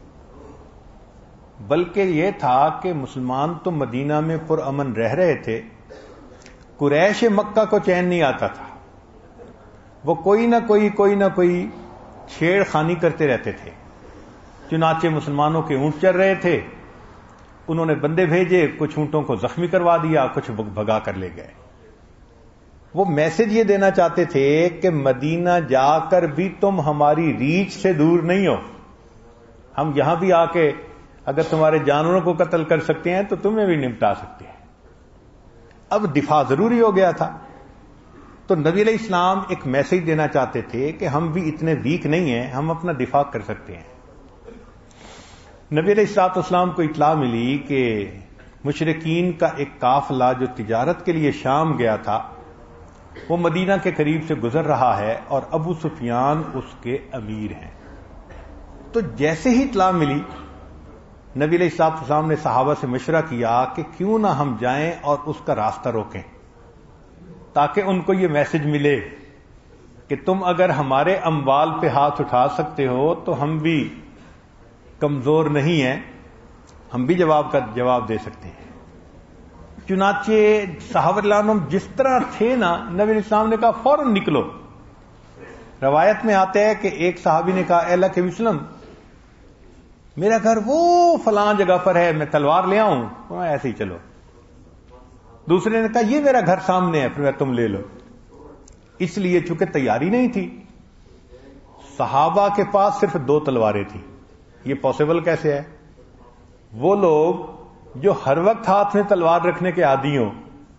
بلکہ یہ تھا کہ مسلمان تو مدینہ میں پرامن رہ رہے تھے، قریش مکہ کو چین نہیں آتا تھا، وہ کوئی نہ کوئی چھیڑ خانی کرتے رہتے تھے۔ چنانچہ مسلمانوں کے اونٹ چل رہے تھے، انہوں نے بندے بھیجے، کچھ اونٹوں کو زخمی کروا دیا، کچھ بھگا کر لے گئے۔ وہ میسج یہ دینا چاہتے تھے کہ مدینہ جا کر بھی تم ہماری ریچ سے دور نہیں ہو، ہم یہاں بھی آ کے اگر تمہارے جانوروں کو قتل کر سکتے ہیں تو تمہیں بھی نمٹا سکتے ہیں۔ اب دفاع ضروری ہو گیا تھا، تو نبی علیہ السلام ایک میسج دینا چاہتے تھے کہ ہم بھی اتنے ویک نہیں ہیں، ہم اپنا دفاع کر سکتے ہیں۔ نبی علیہ الصلوۃ والسلام کو اطلاع ملی کہ مشرکین کا ایک قافلہ جو تجارت کے لیے شام گیا تھا وہ مدینہ کے قریب سے گزر رہا ہے اور ابو سفیان اس کے امیر ہیں۔ تو جیسے ہی اطلاع ملی نبی علیہ الصلوۃ والسلام نے صحابہ سے مشورہ کیا کہ کیوں نہ ہم جائیں اور اس کا راستہ روکیں، تاکہ ان کو یہ میسج ملے کہ تم اگر ہمارے اموال پہ ہاتھ اٹھا سکتے ہو تو ہم بھی کمزور نہیں ہیں، ہم بھی جواب دے سکتے ہیں۔ چنانچہ صحابہ رضی اللہ عنہم جس طرح تھے نا، نبی علیہ السلام نے کہا فوراً نکلو۔ روایت میں آتا ہے کہ ایک صحابی نے کہا اے اللہ کے وسلم، میرا گھر وہ فلاں جگہ پر ہے، میں تلوار لے آؤں؟ ایسے ہی چلو۔ دوسرے نے کہا یہ میرا گھر سامنے ہے، پھر تم لے لو۔ اس لیے چونکہ تیاری نہیں تھی، صحابہ کے پاس صرف 2 تلواریں تھیں۔ یہ پاسبل کیسے ہے؟ وہ لوگ جو ہر وقت ہاتھ میں تلوار رکھنے کے عادی ہوں،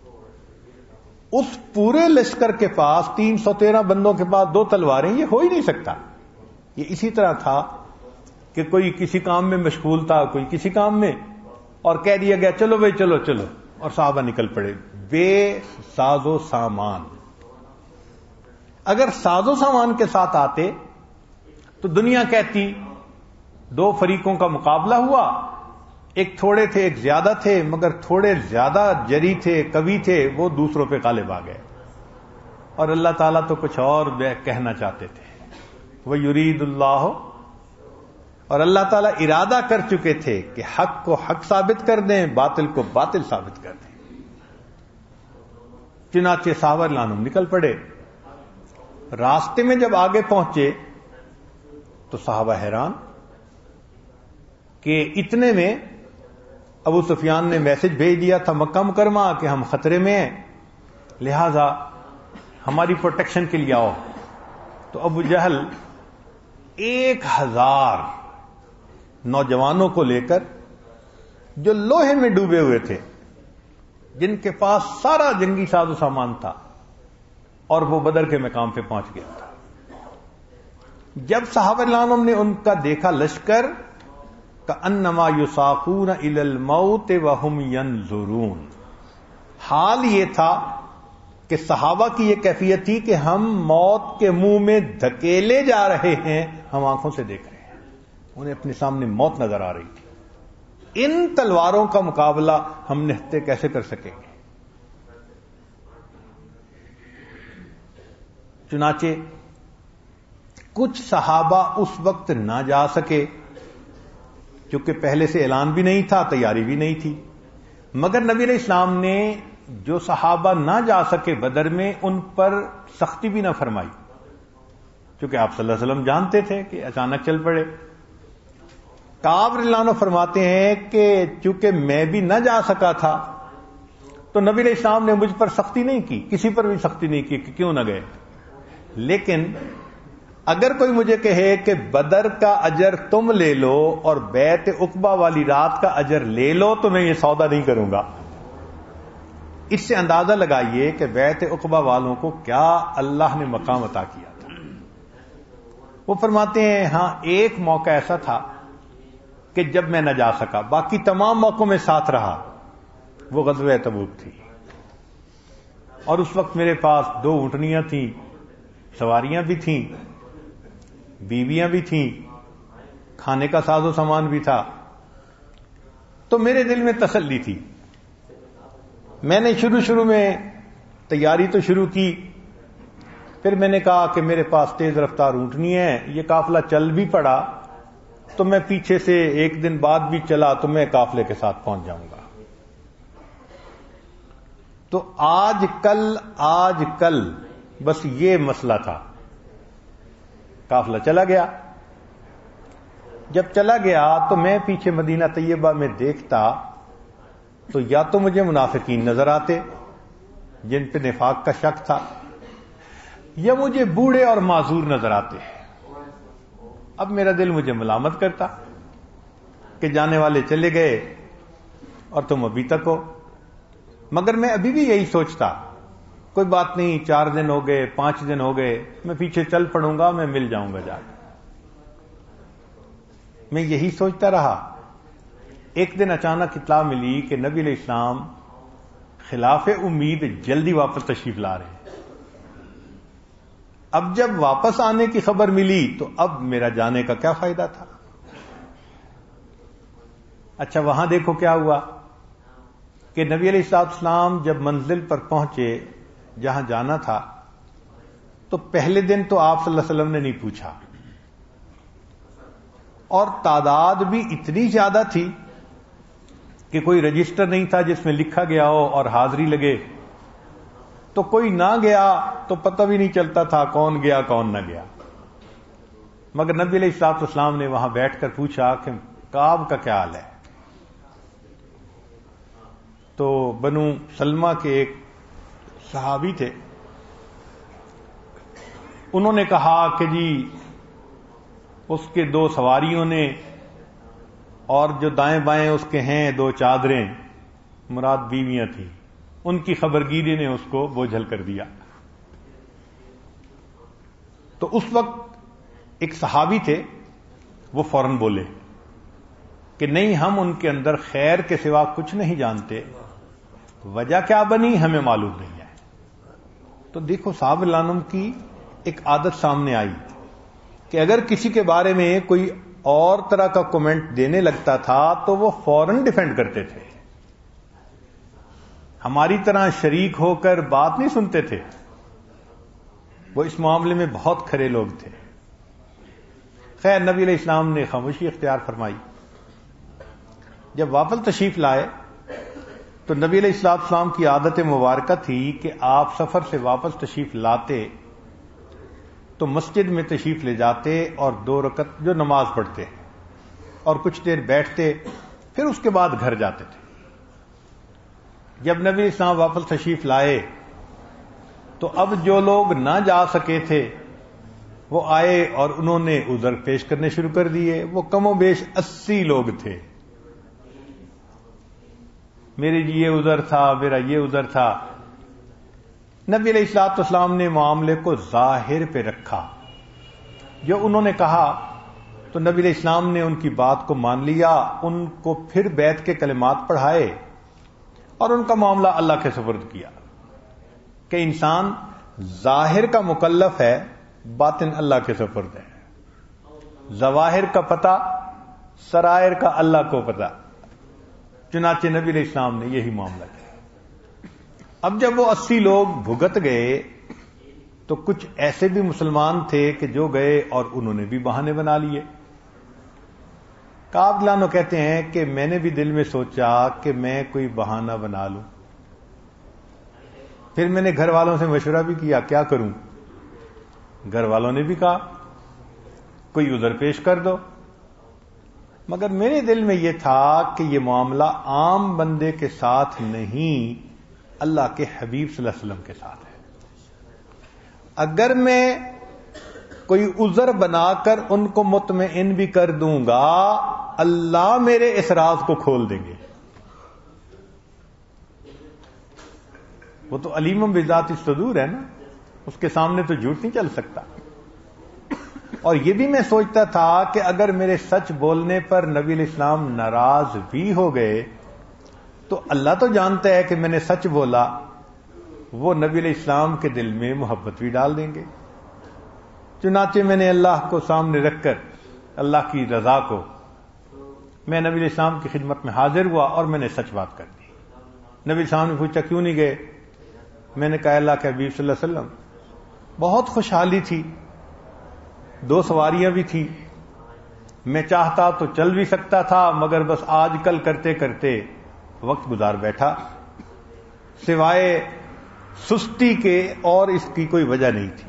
اس پورے لشکر کے پاس 313 بندوں کے پاس 2 تلواریں، یہ ہو ہی نہیں سکتا۔ یہ اسی طرح تھا کہ کوئی کسی کام میں مشغول تھا، کوئی کسی کام میں، اور کہہ دیا گیا چلو بھائی چلو چلو، اور صحابہ نکل پڑے بے ساز و سامان۔ اگر ساز و سامان کے ساتھ آتے تو دنیا کہتی 2 فریقوں کا مقابلہ ہوا، ایک تھوڑے تھے ایک زیادہ تھے، مگر تھوڑے زیادہ جری تھے، قوی تھے، وہ دوسروں پہ غالب آ گئے۔ اور اللہ تعالیٰ تو کچھ اور کہنا چاہتے تھے، وَيُرِيدُ اللَّهُ، اور اللہ تعالیٰ ارادہ کر چکے تھے کہ حق کو حق ثابت کر دیں، باطل کو باطل ثابت کر دیں۔ چنانچہ صحابہ رضی اللہ عنہم نکل پڑے۔ راستے میں جب آگے پہنچے تو صحابہ حیران کہ اتنے میں ابو سفیان نے میسج بھیج دیا تھا مکہ مکرمہ کہ ہم خطرے میں ہیں، لہذا ہماری پروٹیکشن کے لیے آؤ۔ تو ابو جہل 1000 نوجوانوں کو لے کر، جو لوہے میں ڈوبے ہوئے تھے، جن کے پاس سارا جنگی ساز و سامان تھا، اور وہ بدر کے مقام پہ پہنچ گیا تھا۔ جب صحابہ رضی اللہ عنہم نے ان کا دیکھا لشکر، کأنما یساقون الی الموت وہم ینظرون، حال یہ تھا کہ صحابہ کی یہ کیفیت تھی کہ ہم موت کے منہ میں دھکیلے جا رہے ہیں، ہم آنکھوں سے دیکھ رہے ہیں، انہیں اپنے سامنے موت نظر آ رہی تھی۔ ان تلواروں کا مقابلہ ہم نہتے کیسے کر سکیں گے؟ چنانچہ کچھ صحابہ اس وقت نہ جا سکے کیونکہ پہلے سے اعلان بھی نہیں تھا، تیاری بھی نہیں تھی، مگر نبی علیہ السلام نے جو صحابہ نہ جا سکے بدر میں ان پر سختی بھی نہ فرمائی، کیونکہ آپ صلی اللہ علیہ وسلم جانتے تھے کہ اچانک چل پڑے۔ کعب رضی اللہ عنہ فرماتے ہیں کہ چونکہ میں بھی نہ جا سکا تھا تو نبی علیہ السلام نے مجھ پر سختی نہیں کی، کسی پر بھی سختی نہیں کی کہ کیوں نہ گئے، لیکن اگر کوئی مجھے کہے کہ بدر کا اجر تم لے لو اور بیعت عقبہ والی رات کا اجر لے لو تو میں یہ سودا نہیں کروں گا۔ اس سے اندازہ لگائیے کہ بیعت عقبہ والوں کو کیا اللہ نے مقام عطا کیا تھا۔ وہ فرماتے ہیں ہاں ایک موقع ایسا تھا کہ جب میں نہ جا سکا، باقی تمام موقعوں میں ساتھ رہا، وہ غزوہ تبوک تھی، اور اس وقت میرے پاس 2 اونٹنیاں تھیں، سواریاں بھی تھیں، بیویاں بھی تھیں، کھانے کا ساز و سامان بھی تھا، تو میرے دل میں تسلی تھی۔ میں نے شروع میں تیاری تو شروع کی، پھر میں نے کہا کہ میرے پاس تیز رفتار اونٹنی ہے، یہ قافلہ چل بھی پڑا تو میں پیچھے سے 1 دن بعد بھی چلا تو میں قافلے کے ساتھ پہنچ جاؤں گا۔ تو آج کل بس یہ مسئلہ تھا۔ قافلہ چلا گیا، جب چلا گیا تو میں پیچھے مدینہ طیبہ میں دیکھتا تو یا تو مجھے منافقین نظر آتے جن پہ نفاق کا شک تھا، یا مجھے بوڑھے اور معذور نظر آتے۔ اب میرا دل مجھے ملامت کرتا کہ جانے والے چلے گئے اور تم ابھی تک ہو، مگر میں ابھی بھی یہی سوچتا کوئی بات نہیں، 4 دن ہو گئے، 5 دن ہو گئے، میں پیچھے چل پڑوں گا، میں مل جاؤں گا جا کے۔ میں یہی سوچتا رہا۔ ایک دن اچانک اطلاع ملی کہ نبی علیہ السلام خلاف امید جلدی واپس تشریف لا رہے ہیں۔ اب جب واپس آنے کی خبر ملی تو اب میرا جانے کا کیا فائدہ تھا؟ اچھا وہاں دیکھو کیا ہوا کہ نبی علیہ السلام جب منزل پر پہنچے جہاں جانا تھا تو پہلے دن تو آپ صلی اللہ علیہ وسلم نے نہیں پوچھا، اور تعداد بھی اتنی زیادہ تھی کہ کوئی رجسٹر نہیں تھا جس میں لکھا گیا ہو اور حاضری لگے، تو کوئی نہ گیا تو پتہ بھی نہیں چلتا تھا کون گیا کون نہ گیا۔ مگر نبی علیہ السلام نے وہاں بیٹھ کر پوچھا کہ کعب کا کیا حال ہے؟ تو بنو سلمہ کے ایک صحابی تھے، انہوں نے کہا کہ جی اس کے 2 سواریوں نے اور جو دائیں بائیں اس کے ہیں 2 چادریں، مراد بیویاں تھیں، ان کی خبرگیری نے اس کو بوجھل کر دیا۔ تو اس وقت ایک صحابی تھے، وہ فوراً بولے کہ نہیں، ہم ان کے اندر خیر کے سوا کچھ نہیں جانتے، وجہ کیا بنی ہمیں معلوم نہیں ہے۔ تو دیکھو صحابہ رضی اللہ عنہم کی ایک عادت سامنے آئی کہ اگر کسی کے بارے میں کوئی اور طرح کا کمنٹ دینے لگتا تھا تو وہ فوراً ڈیفینڈ کرتے تھے، ہماری طرح شریک ہو کر بات نہیں سنتے تھے، وہ اس معاملے میں بہت کھرے لوگ تھے۔ خیر نبی علیہ السلام نے خاموشی اختیار فرمائی۔ جب واپس تشریف لائے تو نبی علیہ السلام کی عادت مبارکہ تھی کہ آپ سفر سے واپس تشریف لاتے تو مسجد میں تشریف لے جاتے اور 2 رکعت جو نماز پڑھتے اور کچھ دیر بیٹھتے، پھر اس کے بعد گھر جاتے تھے۔ جب نبی علیہ السلام واپس تشریف لائے تو اب جو لوگ نہ جا سکے تھے وہ آئے اور انہوں نے عذر پیش کرنے شروع کر دیے۔ وہ کم و بیش 80 لوگ تھے، میرے جی یہ عذر تھا، میرا یہ عذر تھا۔ نبی علیہ السلام نے معاملے کو ظاہر پہ رکھا، جو انہوں نے کہا تو نبی علیہ السلام نے ان کی بات کو مان لیا، ان کو پھر بیعت کے کلمات پڑھائے اور ان کا معاملہ اللہ کے سپرد کیا کہ انسان ظاہر کا مکلف ہے، باطن اللہ کے سپرد ہے، ظواہر کا پتہ، سرائر کا اللہ کو پتہ۔ چنانچہ نبی علیہ السلام نے یہی معاملہ کیا۔ اب جب وہ 80 لوگ بھگت گئے تو کچھ ایسے بھی مسلمان تھے کہ جو گئے اور انہوں نے بھی بہانے بنا لیے. کعب لانو کہتے ہیں کہ میں نے بھی دل میں سوچا کہ میں کوئی بہانہ بنا لوں. پھر میں نے گھر والوں سے مشورہ بھی کیا کروں. گھر والوں نے بھی کہا کوئی عذر پیش کر دو. مگر میرے دل میں یہ تھا کہ یہ معاملہ عام بندے کے ساتھ نہیں، اللہ کے حبیب صلی اللہ علیہ وسلم کے ساتھ ہے. اگر میں کوئی عذر بنا کر ان کو مطمئن بھی کر دوں گا، اللہ میرے اس راز کو کھول دیں گے. وہ تو علیم بذات الصدور ہے نا، اس کے سامنے تو جھوٹ نہیں چل سکتا. اور یہ بھی میں سوچتا تھا کہ اگر میرے سچ بولنے پر نبی علیہ السلام ناراض بھی ہو گئے تو اللہ تو جانتا ہے کہ میں نے سچ بولا، وہ نبی علیہ السلام کے دل میں محبت بھی ڈال دیں گے. چنانچہ میں نے اللہ کو سامنے رکھ کر اللہ کی رضا کو میں نبی علیہ السلام کی خدمت میں حاضر ہوا اور میں نے سچ بات کر دی. نبی علیہ السلام نے پوچھا کیوں نہیں گئے؟ میں نے کہا اللہ کے حبیب صلی اللہ علیہ وسلم بہت خوشحالی تھی، 2 سواریاں بھی تھی، میں چاہتا تو چل بھی سکتا تھا، مگر بس آج کل کرتے کرتے وقت گزار بیٹھا، سوائے سستی کے اور اس کی کوئی وجہ نہیں تھی.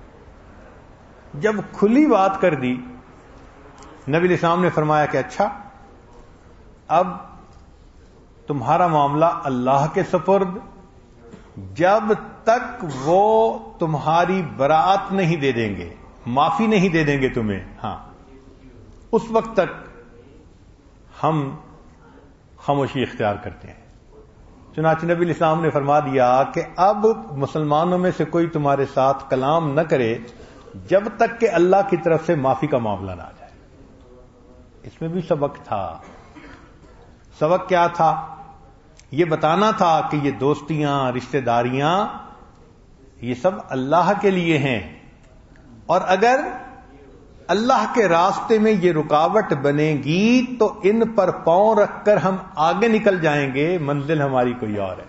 جب کھلی بات کر دی نبی علیہ السلام نے فرمایا کہ اچھا اب تمہارا معاملہ اللہ کے سپرد، جب تک وہ تمہاری براءت نہیں دے دیں گے، معافی نہیں دے دیں گے تمہیں، ہاں اس وقت تک ہم خاموشی اختیار کرتے ہیں. چنانچہ نبی علیہ السلام نے فرما دیا کہ اب مسلمانوں میں سے کوئی تمہارے ساتھ کلام نہ کرے جب تک کہ اللہ کی طرف سے معافی کا معاملہ نہ آ جائے. اس میں بھی سبق تھا. سبق کیا تھا؟ یہ بتانا تھا کہ یہ دوستیاں، رشتہ داریاں، یہ سب اللہ کے لیے ہیں، اور اگر اللہ کے راستے میں یہ رکاوٹ بنے گی تو ان پر پاؤں رکھ کر ہم آگے نکل جائیں گے، منزل ہماری کوئی اور ہے.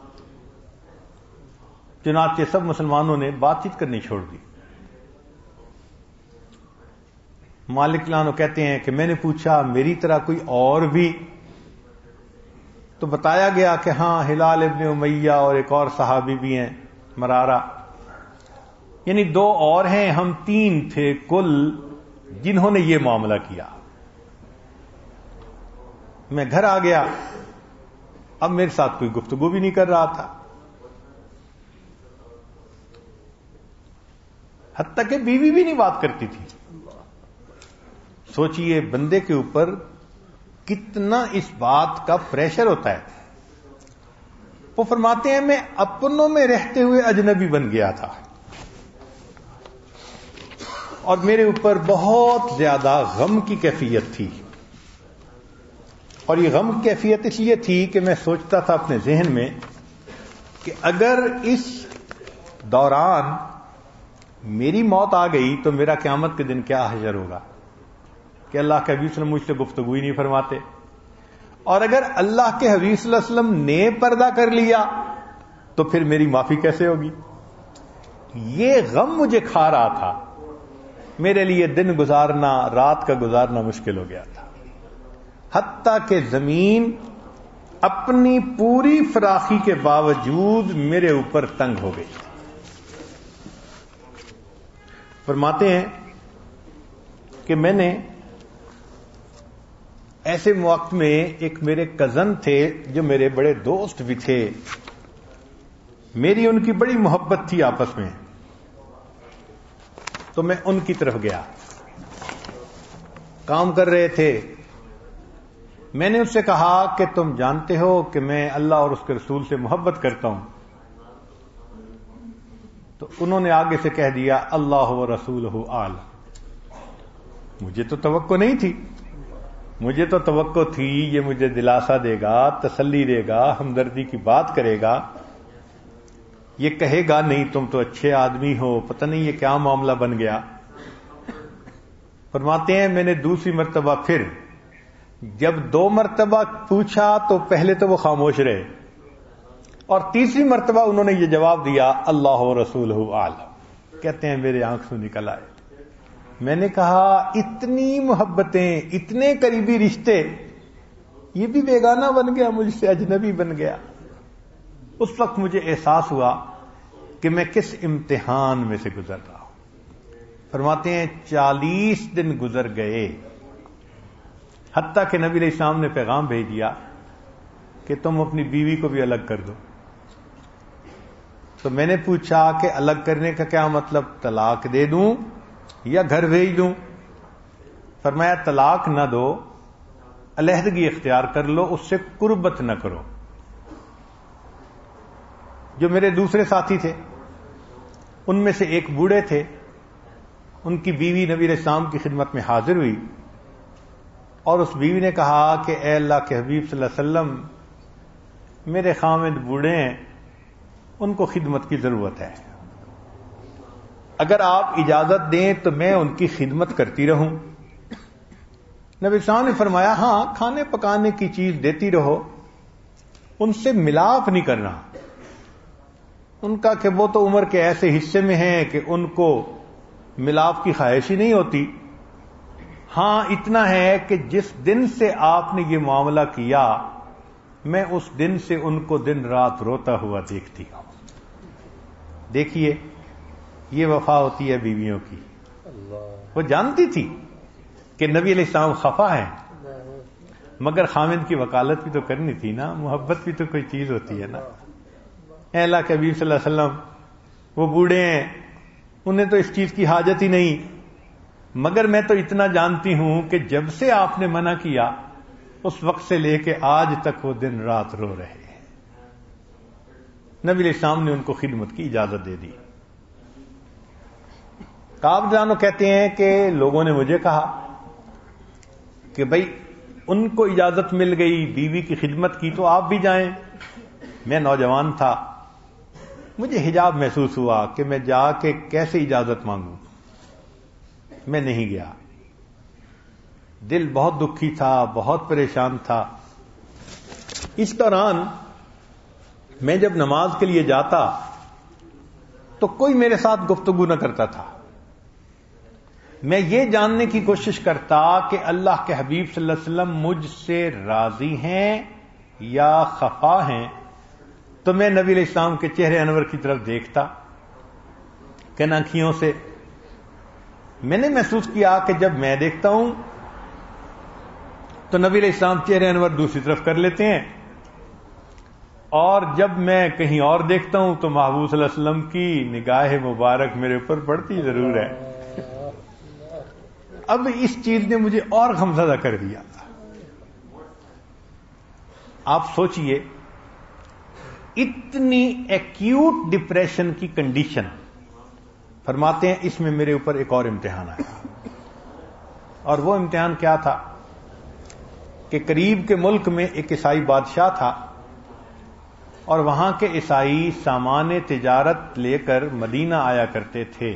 چنانچہ سب مسلمانوں نے بات چیت کرنی چھوڑ دی. مالک لانو کہتے ہیں کہ میں نے پوچھا میری طرح کوئی اور بھی؟ تو بتایا گیا کہ ہاں ہلال ابن امیہ اور ایک اور صحابی بھی ہیں مرارہ، یعنی 2 اور ہیں، ہم 3 تھے کل جنہوں نے یہ معاملہ کیا. میں گھر آ گیا، اب میرے ساتھ کوئی گفتگو بھی نہیں کر رہا تھا، حتیٰ کہ بیوی بھی نہیں بات کرتی تھی. سوچئے بندے کے اوپر کتنا اس بات کا پریشر ہوتا ہے. وہ فرماتے ہیں میں اپنوں میں رہتے ہوئے اجنبی بن گیا تھا اور میرے اوپر بہت زیادہ غم کی کیفیت تھی. اور یہ غم کی کیفیت اس لیے تھی کہ میں سوچتا تھا اپنے ذہن میں کہ اگر اس دوران میری موت آ گئی تو میرا قیامت کے دن کیا حشر ہوگا کہ اللہ کے حبیب صلی اللہ علیہ وسلم مجھ سے گفتگو ہی نہیں فرماتے، اور اگر اللہ کے حبیب صلی اللہ علیہ وسلم نے پردہ کر لیا تو پھر میری معافی کیسے ہوگی. یہ غم مجھے کھا رہا تھا. میرے لیے دن گزارنا، رات کا گزارنا مشکل ہو گیا تھا، حتیٰ کہ زمین اپنی پوری فراخی کے باوجود میرے اوپر تنگ ہو گئی. فرماتے ہیں کہ میں نے ایسے وقت میں ایک میرے کزن تھے جو میرے بڑے دوست بھی تھے، میری ان کی بڑی محبت تھی آپس میں، تو میں ان کی طرف گیا. کام کر رہے تھے. میں نے اس سے کہا کہ تم جانتے ہو کہ میں اللہ اور اس کے رسول سے محبت کرتا ہوں. تو انہوں نے آگے سے کہہ دیا اللہ و رسولہ اعلم. مجھے تو توقع نہیں تھی، مجھے تو توقع تھی یہ مجھے دلاسا دے گا، تسلی دے گا، ہمدردی کی بات کرے گا، یہ کہے گا نہیں تم تو اچھے آدمی ہو. پتہ نہیں یہ کیا معاملہ بن گیا. فرماتے ہیں میں نے دوسری مرتبہ پھر جب 2 مرتبہ پوچھا تو پہلے تو وہ خاموش رہے، اور تیسری مرتبہ انہوں نے یہ جواب دیا اللہ و رسولہ اعلم. کہتے ہیں میرے آنکھ سے نکل آئے. میں نے کہا اتنی محبتیں, اتنے قریبی رشتے, یہ بھی بیگانہ بن گیا, مجھ سے اجنبی بن گیا. اس وقت مجھے احساس ہوا کہ میں کس امتحان میں سے گزر رہا ہوں. فرماتے ہیں 40 دن گزر گئے, حتیٰ کہ نبی علیہ السلام نے پیغام بھیج دیا کہ تم اپنی بیوی کو بھی الگ کر دو. تو میں نے پوچھا کہ الگ کرنے کا کیا مطلب, طلاق دے دوں یا گھر بھیج دوں؟ فرمایا طلاق نہ دو, علیحدگی اختیار کر لو, اس سے قربت نہ کرو. جو میرے دوسرے ساتھی تھے ان میں سے ایک بوڑھے تھے, ان کی بیوی نبی علیہ السلام کی خدمت میں حاضر ہوئی اور اس بیوی نے کہا کہ اے اللہ کے حبیب صلی اللہ علیہ وسلم, میرے خامد بوڑھے ہیں, ان کو خدمت کی ضرورت ہے, اگر آپ اجازت دیں تو میں ان کی خدمت کرتی رہوں. نبی صاحب نے فرمایا ہاں, کھانے پکانے کی چیز دیتی رہو, ان سے ملاپ نہیں کرنا. ان کا کہ وہ تو عمر کے ایسے حصے میں ہیں کہ ان کو ملاپ کی خواہش ہی نہیں ہوتی. ہاں اتنا ہے کہ جس دن سے آپ نے یہ معاملہ کیا, میں اس دن سے ان کو دن رات روتا ہوا دیکھتی ہوں. دیکھیے یہ وفا ہوتی ہے بیویوں کی. وہ جانتی تھی کہ نبی علیہ السلام خفا ہیں, مگر خامد کی وکالت بھی تو کرنی تھی نا, محبت بھی تو کوئی چیز ہوتی ہے نا. اے اللہ کے حبیب صلی اللہ علیہ وسلم, وہ بوڑھے ہیں, انہیں تو اس چیز کی حاجت ہی نہیں, مگر میں تو اتنا جانتی ہوں کہ جب سے آپ نے منع کیا اس وقت سے لے کے آج تک وہ دن رات رو رہے ہیں. نبی علیہ السلام نے ان کو خدمت کی اجازت دے دی. کعب جانو کہتے ہیں کہ لوگوں نے مجھے کہا کہ بھئی ان کو اجازت مل گئی بیوی کی خدمت کی تو آپ بھی جائیں. میں نوجوان تھا, مجھے حجاب محسوس ہوا کہ میں جا کے کیسے اجازت مانگوں. میں نہیں گیا. دل بہت دکھی تھا, بہت پریشان تھا. اس دوران میں جب نماز کے لیے جاتا تو کوئی میرے ساتھ گفتگو نہ کرتا تھا. میں یہ جاننے کی کوشش کرتا کہ اللہ کے حبیب صلی اللہ علیہ وسلم مجھ سے راضی ہیں یا خفا ہیں. تو میں نبی علیہ السلام کے چہرے انور کی طرف دیکھتا کہ آنکھیوں سے. میں نے محسوس کیا کہ جب میں دیکھتا ہوں تو نبی علیہ السلام چہرے انور دوسری طرف کر لیتے ہیں, اور جب میں کہیں اور دیکھتا ہوں تو محبوب صلی اللہ علیہ وسلم کی نگاہ مبارک میرے اوپر پڑتی ضرور ہے. اب اس چیز نے مجھے اور غمزدہ کر دیا. آپ سوچئے اتنی ایکیوٹ ڈپریشن کی کنڈیشن. فرماتے ہیں اس میں میرے اوپر ایک اور امتحان آیا, اور وہ امتحان کیا تھا کہ قریب کے ملک میں ایک عیسائی بادشاہ تھا, اور وہاں کے عیسائی سامان تجارت لے کر مدینہ آیا کرتے تھے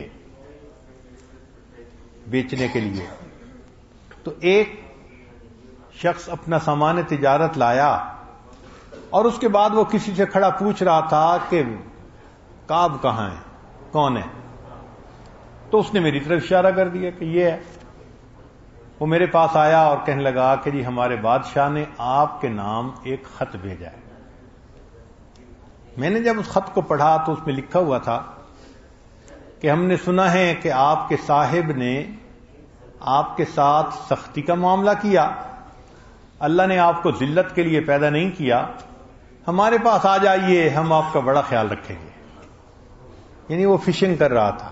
بیچنے کے لیے. تو ایک شخص اپنا سامان تجارت لایا اور اس کے بعد وہ کسی سے کھڑا پوچھ رہا تھا کہ کعب کہاں ہے, کون ہے؟ تو اس نے میری طرف اشارہ کر دیا کہ یہ ہے. وہ میرے پاس آیا اور کہنے لگا کہ جی ہمارے بادشاہ نے آپ کے نام ایک خط بھیجا ہے. میں نے جب اس خط کو پڑھا تو اس میں لکھا ہوا تھا کہ ہم نے سنا ہے کہ آپ کے صاحب نے آپ کے ساتھ سختی کا معاملہ کیا, اللہ نے آپ کو ذلت کے لیے پیدا نہیں کیا, ہمارے پاس آ جائیے, ہم آپ کا بڑا خیال رکھیں گے. یعنی وہ فشنگ کر رہا تھا.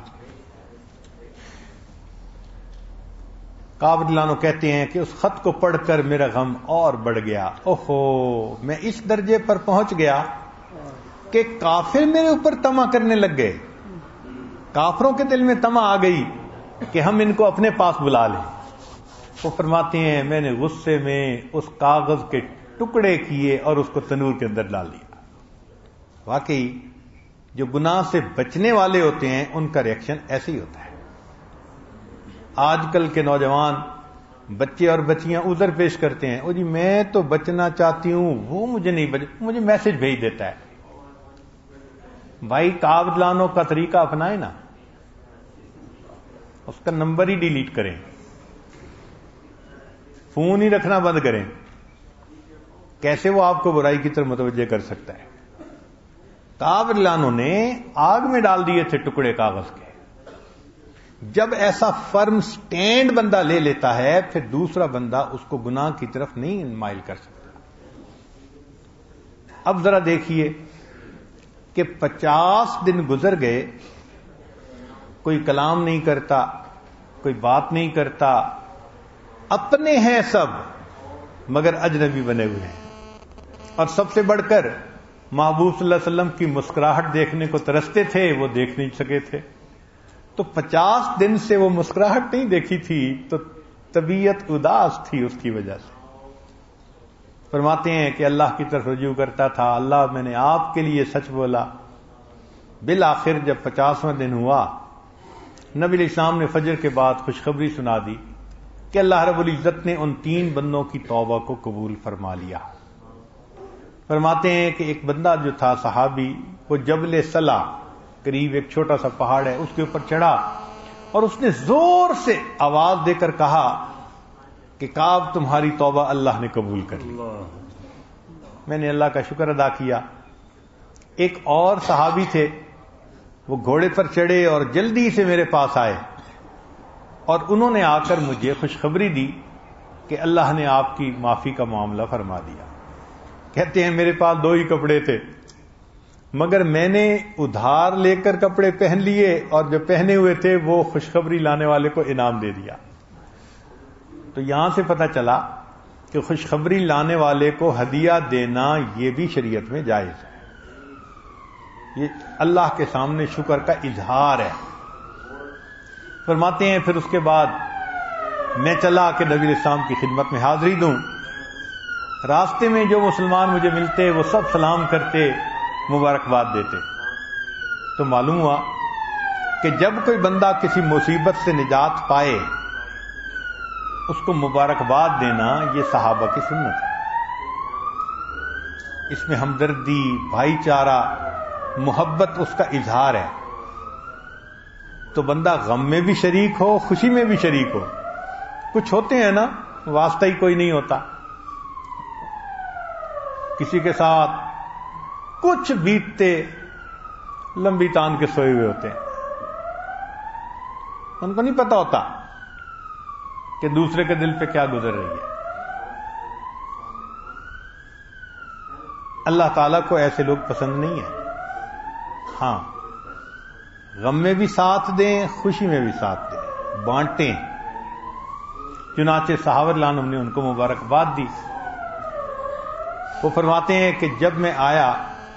کعب رضی اللہ عنہ کہتے ہیں کہ اس خط کو پڑھ کر میرا غم اور بڑھ گیا. اوہو, میں اس درجے پر پہنچ گیا کہ کافر میرے اوپر طمع کرنے لگ گئے. کافروں کے دل میں طمع آ گئی کہ ہم ان کو اپنے پاس بلا لیں. وہ فرماتے ہیں میں نے غصے میں اس کاغذ کے ٹکڑے کیے اور اس کو تنور کے اندر ڈال دیا. واقعی جو گناہ سے بچنے والے ہوتے ہیں ان کا ریئیکشن ایسے ہی ہوتا ہے. آج کل کے نوجوان بچے اور بچیاں عذر پیش کرتے ہیں, او جی میں تو بچنا چاہتی ہوں, وہ مجھے نہیں مجھے میسج بھیج دیتا ہے. بھائی کعب رضی اللہ عنہ کا طریقہ اپنائے نا. اس کا نمبر ہی ڈیلیٹ کریں، فون ہی رکھنا بند کریں. کیسے وہ آپ کو برائی کی طرف متوجہ کر سکتا ہے؟ کعب رضی اللہ عنہ نے آگ میں ڈال دیے تھے ٹکڑے کاغذ کے. جب ایسا فرم سٹینڈ بندہ لے لیتا ہے پھر دوسرا بندہ اس کو گناہ کی طرف نہیں مائل کر سکتا. اب ذرا دیکھیے کہ 50 دن گزر گئے، کوئی کلام نہیں کرتا، کوئی بات نہیں کرتا، اپنے ہیں سب مگر اجنبی بنے ہوئے ہیں. اور سب سے بڑھ کر محبوب صلی اللہ علیہ وسلم کی مسکراہٹ دیکھنے کو ترستے تھے، وہ دیکھ نہیں سکے تھے. تو 50 دن سے وہ مسکراہٹ نہیں دیکھی تھی تو طبیعت اداس تھی اس کی وجہ سے. فرماتے ہیں کہ اللہ کی طرف رجوع کرتا تھا، اللہ میں نے آپ کے لیے سچ بولا. بالآخر جب 50واں دن ہوا، نبی علیہ السلام نے فجر کے بعد خوشخبری سنا دی کہ اللہ رب العزت نے ان 3 بندوں کی توبہ کو قبول فرما لیا. فرماتے ہیں کہ ایک بندہ جو تھا صحابی، وہ جبل صلا، قریب ایک چھوٹا سا پہاڑ ہے، اس کے اوپر چڑھا اور اس نے زور سے آواز دے کر کہا کہ کعب تمہاری توبہ اللہ نے قبول کر لی. میں نے اللہ کا شکر ادا کیا. ایک اور صحابی تھے، وہ گھوڑے پر چڑھے اور جلدی سے میرے پاس آئے اور انہوں نے آ کر مجھے خوشخبری دی کہ اللہ نے آپ کی معافی کا معاملہ فرما دیا. کہتے ہیں میرے پاس 2 ہی کپڑے تھے مگر میں نے ادھار لے کر کپڑے پہن لیے اور جو پہنے ہوئے تھے وہ خوشخبری لانے والے کو انعام دے دیا. تو یہاں سے پتہ چلا کہ خوشخبری لانے والے کو ہدیہ دینا یہ بھی شریعت میں جائز ہے. یہ اللہ کے سامنے شکر کا اظہار ہے. فرماتے ہیں پھر اس کے بعد میں چلا کہ نبی علیہ السلام کی خدمت میں حاضری دوں. راستے میں جو مسلمان مجھے ملتے وہ سب سلام کرتے، مبارکباد دیتے. تو معلوم ہوا کہ جب کوئی بندہ کسی مصیبت سے نجات پائے اس کو مبارکباد دینا یہ صحابہ کی سنت ہے. اس میں ہمدردی، بھائی چارہ، محبت اس کا اظہار ہے. تو بندہ غم میں بھی شریک ہو، خوشی میں بھی شریک ہو. کچھ ہوتے ہیں نا واسطہ ہی کوئی نہیں ہوتا، کسی کے ساتھ کچھ بیتتے لمبی تان کے سوئے ہوئے ہوتے ہیں، ان کو نہیں پتا ہوتا کہ دوسرے کے دل پہ کیا گزر رہی ہے. اللہ تعالیٰ کو ایسے لوگ پسند نہیں ہیں. ہاں، غم میں بھی ساتھ دیں، خوشی میں بھی ساتھ دیں، بانٹیں. چنانچہ صحابہ رضی اللہ عنہم نے ان کو مبارکباد دی. وہ فرماتے ہیں کہ جب میں آیا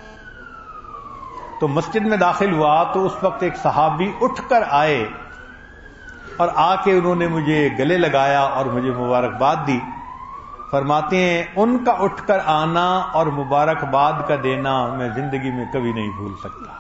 تو مسجد میں داخل ہوا تو اس وقت ایک صحابی اٹھ کر آئے اور آ کے انہوں نے مجھے گلے لگایا اور مجھے مبارکباد دی. فرماتے ہیں ان کا اٹھ کر آنا اور مبارکباد کا دینا میں زندگی میں کبھی نہیں بھول سکتا.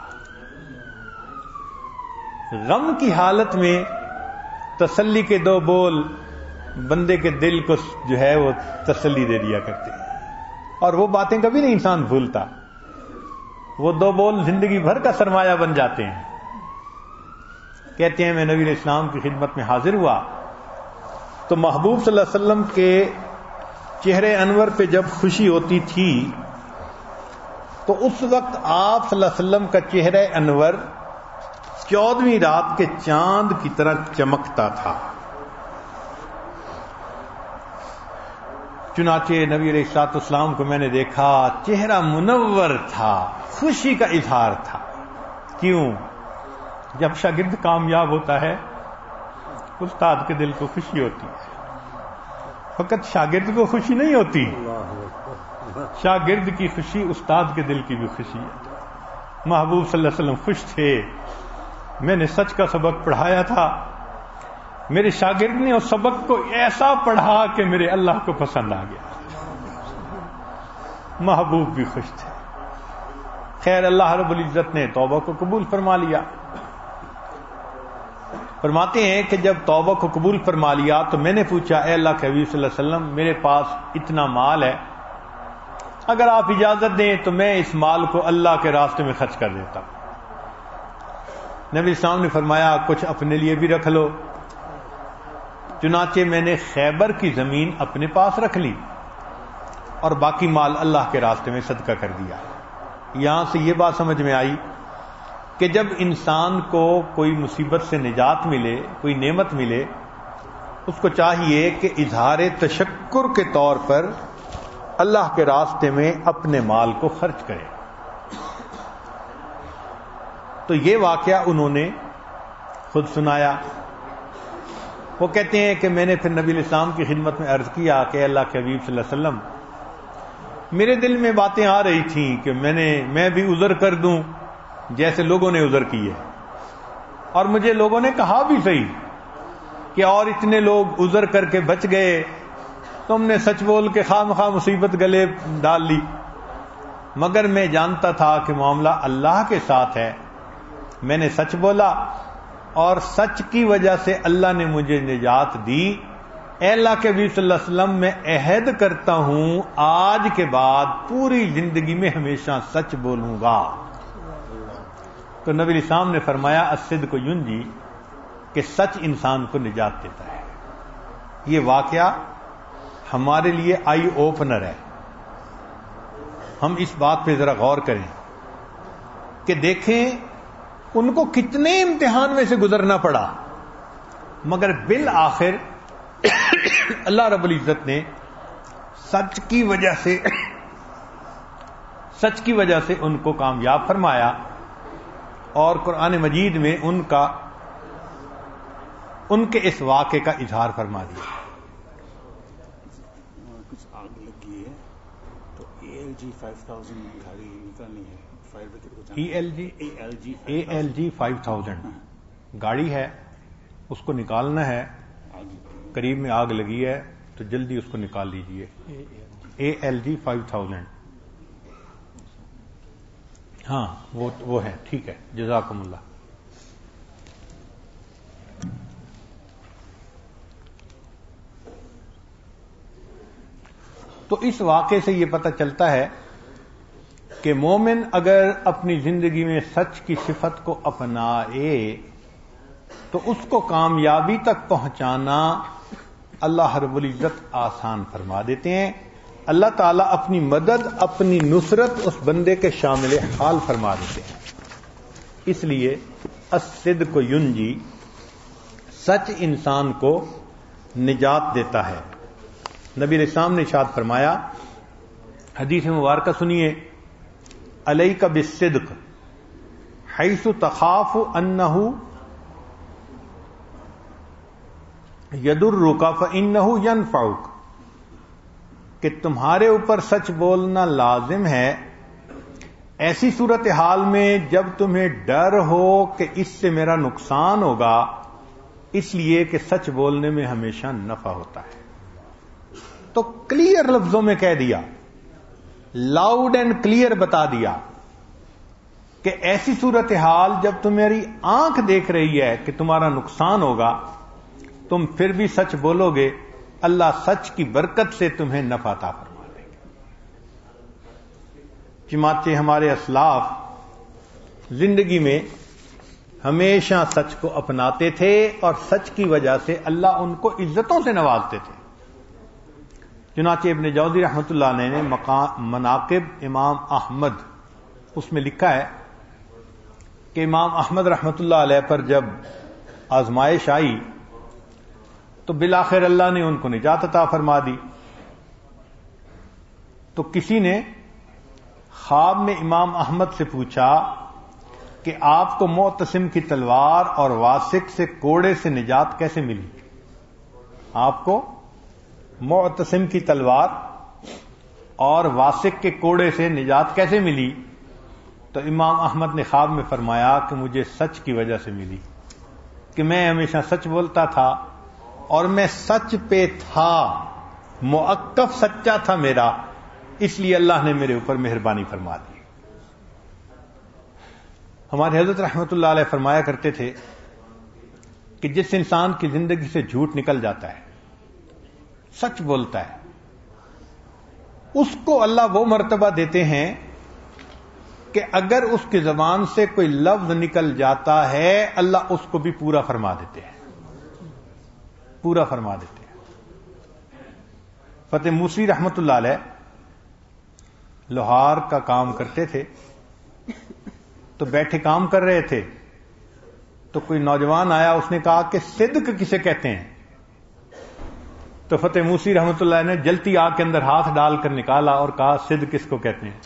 غم کی حالت میں تسلی کے 2 بول بندے کے دل کو جو ہے وہ تسلی دے دیا کرتے ہیں اور وہ باتیں کبھی نہیں انسان بھولتا. وہ 2 بول زندگی بھر کا سرمایہ بن جاتے ہیں. کہتے ہیں میں نبی علیہ السلام کی خدمت میں حاضر ہوا تو محبوب صلی اللہ علیہ وسلم کے چہرے انور پہ جب خوشی ہوتی تھی تو اس وقت آپ صلی اللہ علیہ وسلم کا چہرہ انور 14ویں رات کے چاند کی طرح چمکتا تھا. چنانچہ نبی علیہ الصلوۃ والسلام کو میں نے دیکھا، چہرہ منور تھا، خوشی کا اظہار تھا. کیوں؟ جب شاگرد کامیاب ہوتا ہے استاد کے دل کو خوشی ہوتی ہے. فقط شاگرد کو خوشی نہیں ہوتی، شاگرد کی خوشی استاد کے دل کی بھی خوشی ہے. محبوب صلی اللہ علیہ وسلم خوش تھے. میں نے سچ کا سبق پڑھایا تھا، میرے شاگرد نے اس سبق کو ایسا پڑھا کہ میرے اللہ کو پسند آ گیا. محبوب بھی خوش تھے. خیر اللہ رب العزت نے توبہ کو قبول فرما لیا. فرماتے ہیں کہ جب توبہ کو قبول فرما لیا تو میں نے پوچھا اے اللہ کے حبیب صلی اللہ علیہ وسلم میرے پاس اتنا مال ہے، اگر آپ اجازت دیں تو میں اس مال کو اللہ کے راستے میں خرچ کر دیتا. نبی اسلام نے فرمایا کچھ اپنے لیے بھی رکھ لو چنانچہ میں نے خیبر کی زمین اپنے پاس رکھ لی اور باقی مال اللہ کے راستے میں صدقہ کر دیا. یہاں سے یہ بات سمجھ میں آئی کہ جب انسان کو کوئی مصیبت سے نجات ملے، کوئی نعمت ملے، اس کو چاہیے کہ اظہار تشکر کے طور پر اللہ کے راستے میں اپنے مال کو خرچ کرے. تو یہ واقعہ انہوں نے خود سنایا. وہ کہتے ہیں کہ میں نے پھر نبی علیہ السلام کی خدمت میں عرض کیا کہ اللہ کے حبیب صلی اللہ علیہ وسلم، میرے دل میں باتیں آ رہی تھیں کہ میں بھی عذر کر دوں جیسے لوگوں نے عذر کیے، اور مجھے لوگوں نے کہا بھی صحیح کہ اور اتنے لوگ عذر کر کے بچ گئے، تم نے سچ بول کے خواہ مخواہ مصیبت گلے ڈال لی. مگر میں جانتا تھا کہ معاملہ اللہ کے ساتھ ہے. میں نے سچ بولا اور سچ کی وجہ سے اللہ نے مجھے نجات دی. اے اللہ کے نبی صلی اللہ علیہ وسلم، میں عہد کرتا ہوں آج کے بعد پوری زندگی میں ہمیشہ سچ بولوں گا. تو نبی علیہ السلام نے فرمایا الصدق ینجی، کہ سچ انسان کو نجات دیتا ہے. یہ واقعہ ہمارے لیے آئی اوپنر ہے. ہم اس بات پہ ذرا غور کریں کہ دیکھیں ان کو کتنے امتحان میں سے گزرنا پڑا، مگر بالآخر اللہ رب العزت نے سچ کی وجہ سے ان کو کامیاب فرمایا، اور قرآن مجید میں ان کے اس واقعے کا اظہار فرما دیا. کچھ آگ لگی ہے تو ALG 5000 گاڑی نکالنی ہے. ALG 5000 گاڑی ہے، اس کو نکالنا ہے. قریب میں آگ لگی ہے تو جلدی اس کو نکال لیجئے. ALG 5000. ہاں وہ ہے. ٹھیک ہے، جزاکم اللہ. تو اس واقعے سے یہ پتہ چلتا ہے کہ مومن اگر اپنی زندگی میں سچ کی صفت کو اپنائے تو اس کو کامیابی تک پہنچانا اللہ رب العزت آسان فرما دیتے ہیں. اللہ تعالیٰ اپنی مدد، اپنی نصرت اس بندے کے شامل حال فرما دیتے ہیں. اس لیے الصدق ینجی، سچ انسان کو نجات دیتا ہے. نبی علیہ السلام نے ارشاد فرمایا، حدیث مبارکہ سنیے، علیک بالصدق حیث تخاف انہ یضرک فانہ ینفعک، کہ تمہارے اوپر سچ بولنا لازم ہے ایسی صورتحال میں جب تمہیں ڈر ہو کہ اس سے میرا نقصان ہوگا، اس لیے کہ سچ بولنے میں ہمیشہ نفع ہوتا ہے. تو کلیئر لفظوں میں کہہ دیا، لاؤڈ اینڈ کلیئر بتا دیا کہ ایسی صورتحال جب تمہاری آنکھ دیکھ رہی ہے کہ تمہارا نقصان ہوگا، تم پھر بھی سچ بولو گے، اللہ سچ کی برکت سے تمہیں نفع عطا فرما دے گا. چنانچہ ہمارے اسلاف زندگی میں ہمیشہ سچ کو اپناتے تھے اور سچ کی وجہ سے اللہ ان کو عزتوں سے نوازتے تھے. چنانچہ ابن جوزی رحمۃ اللہ علیہ نے مناقب امام احمد اس میں لکھا ہے کہ امام احمد رحمۃ اللہ علیہ پر جب آزمائش آئی تو بالآخر اللہ نے ان کو نجات عطا فرما دی. تو کسی نے خواب میں امام احمد سے پوچھا کہ آپ کو معتصم کی تلوار اور واسق سے کوڑے سے نجات کیسے ملی؟ آپ کو معتصم کی تلوار اور واسق کے کوڑے سے نجات کیسے ملی؟ تو امام احمد نے خواب میں فرمایا کہ مجھے سچ کی وجہ سے ملی، کہ میں ہمیشہ سچ بولتا تھا اور میں سچ پہ تھا، موقف سچا تھا میرا، اس لیے اللہ نے میرے اوپر مہربانی فرما دی. ہمارے حضرت رحمۃ اللہ علیہ فرمایا کرتے تھے کہ جس انسان کی زندگی سے جھوٹ نکل جاتا ہے، سچ بولتا ہے، اس کو اللہ وہ مرتبہ دیتے ہیں کہ اگر اس کی زبان سے کوئی لفظ نکل جاتا ہے اللہ اس کو بھی پورا فرما دیتے ہیں. پورا فرما دیتے ہیں. فتح موسی رحمت اللہ علیہ لوہار کا کام کرتے تھے، تو بیٹھے کام کر رہے تھے تو کوئی نوجوان آیا، اس نے کہا کہ صدق کسے کہتے ہیں؟ تو فتح موسی رحمت اللہ نے جلتی آگ کے اندر ہاتھ ڈال کر نکالا اور کہا صدق کس کو کہتے ہیں؟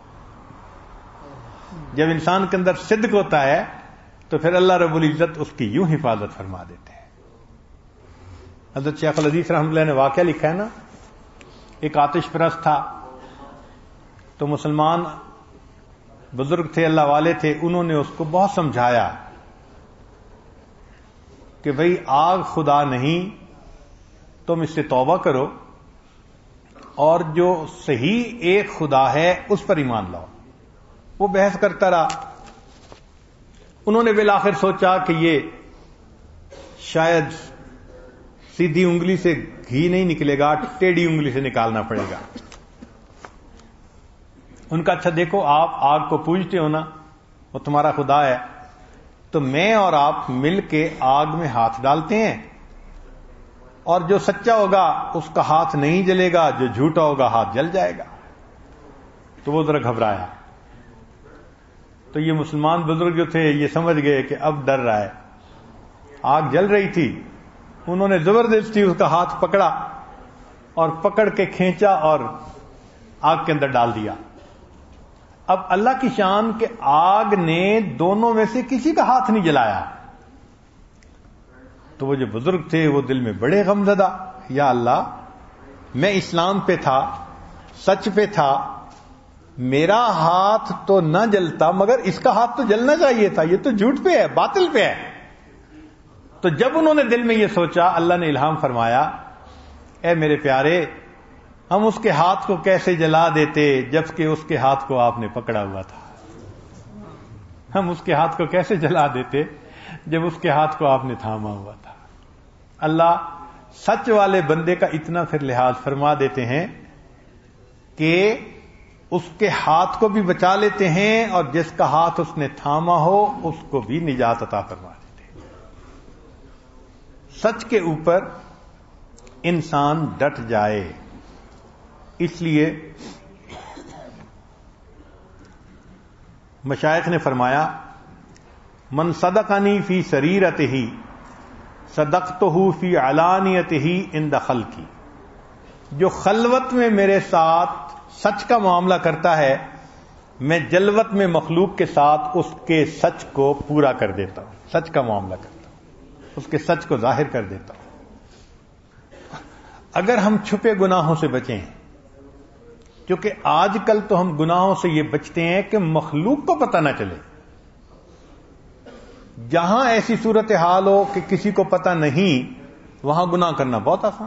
جب انسان کے اندر صدق ہوتا ہے تو پھر اللہ رب العزت اس کی یوں حفاظت فرما دیتے ہیں. حضرت شیخ الحدیث رحمۃ اللہ نے واقعہ لکھا ہے نا، ایک آتش پرست تھا، تو مسلمان بزرگ تھے، اللہ والے تھے، انہوں نے اس کو بہت سمجھایا کہ بھئی آگ خدا نہیں، تم اس سے توبہ کرو اور جو صحیح ایک خدا ہے اس پر ایمان لاؤ. وہ بحث کرتا رہا. انہوں نے بالآخر سوچا کہ یہ شاید سیدھی انگلی سے گھی نہیں نکلے گا، ٹیڑھی انگلی سے نکالنا پڑے گا. ان کا اچھا دیکھو، آپ آگ کو پوجتے ہو نا، وہ تمہارا خدا ہے، تو میں اور آپ مل کے آگ میں ہاتھ ڈالتے ہیں، اور جو سچا ہوگا اس کا ہاتھ نہیں جلے گا، جو جھوٹا ہوگا ہاتھ جل جائے گا. تو وہ ذرا گھبرایا. تو یہ مسلمان بزرگ جو تھے یہ سمجھ گئے کہ اب ڈر رہا ہے. آگ جل رہی تھی، انہوں نے زبردستی اس کا ہاتھ پکڑا اور پکڑ کے کھینچا اور آگ کے اندر ڈال دیا. اب اللہ کی شان کہ آگ نے دونوں میں سے کسی کا ہاتھ نہیں جلایا. تو وہ جو بزرگ تھے وہ دل میں بڑے غمزدہ، یا اللہ، میں اسلام پہ تھا، سچ پہ تھا، میرا ہاتھ تو نہ جلتا مگر اس کا ہاتھ تو جلنا چاہیے تھا، یہ تو جھوٹ پہ ہے، باطل پہ ہے. تو جب انہوں نے دل میں یہ سوچا، اللہ نے الہام فرمایا، اے میرے پیارے، ہم اس کے ہاتھ کو کیسے جلا دیتے جبکہ اس کے ہاتھ کو آپ نے پکڑا ہوا تھا. ہم اس کے ہاتھ کو کیسے جلا دیتے جب اس کے ہاتھ کو آپ نے تھاما ہوا تھا. اللہ سچ والے بندے کا اتنا پھر لحاظ فرما دیتے ہیں کہ اس کے ہاتھ کو بھی بچا لیتے ہیں اور جس کا ہاتھ اس نے تھاما ہو اس کو بھی نجات عطا فرما دیتے ہیں. سچ کے اوپر انسان ڈٹ جائے. اس لیے مشائخ نے فرمایا، من صدقنی فی سریرتہ صدقتہ فی علانیتہ عند خلقی. جو خلوت میں میرے ساتھ سچ کا معاملہ کرتا ہے، میں جلوت میں مخلوق کے ساتھ اس کے سچ کو پورا کر دیتا ہوں، سچ کا معاملہ کرتا ہوں، اس کے سچ کو ظاہر کر دیتا ہوں. اگر ہم چھپے گناہوں سے بچیں، کیونکہ آج کل تو ہم گناہوں سے یہ بچتے ہیں کہ مخلوق کو پتہ نہ چلے. جہاں ایسی صورتحال ہو کہ کسی کو پتہ نہیں، وہاں گناہ کرنا بہت آسان.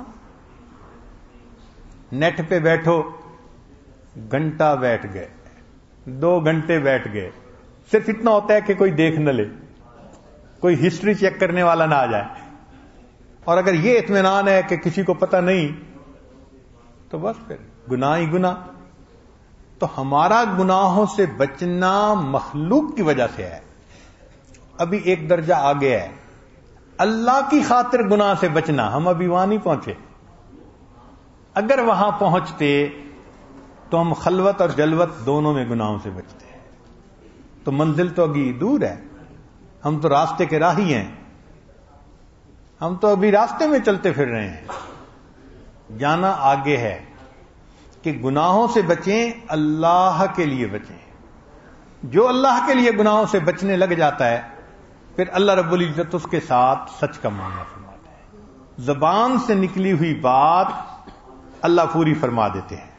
نیٹ پہ بیٹھو، گھنٹہ بیٹھ گئے، 2 گھنٹے بیٹھ گئے، صرف اتنا ہوتا ہے کہ کوئی دیکھ نہ لے، کوئی ہسٹری چیک کرنے والا نہ آ جائے. اور اگر یہ اطمینان ہے کہ کسی کو پتہ نہیں تو بس پھر گناہ ہی گناہ. تو ہمارا گناہوں سے بچنا مخلوق کی وجہ سے ہے. ابھی ایک درجہ آگے ہے، اللہ کی خاطر گناہ سے بچنا. ہم ابھی وہاں نہیں پہنچے. اگر وہاں پہنچتے تو ہم خلوت اور جلوت دونوں میں گناہوں سے بچتے ہیں. تو منزل تو ابھی دور ہے، ہم تو راستے کے راہی ہیں، ہم تو ابھی راستے میں چلتے پھر رہے ہیں. جانا آگے ہے کہ گناہوں سے بچیں، اللہ کے لیے بچیں. جو اللہ کے لیے گناہوں سے بچنے لگ جاتا ہے پھر اللہ رب العزت اس کے ساتھ سچ کا معاملہ فرماتا ہے. زبان سے نکلی ہوئی بات اللہ پوری فرما دیتے ہیں.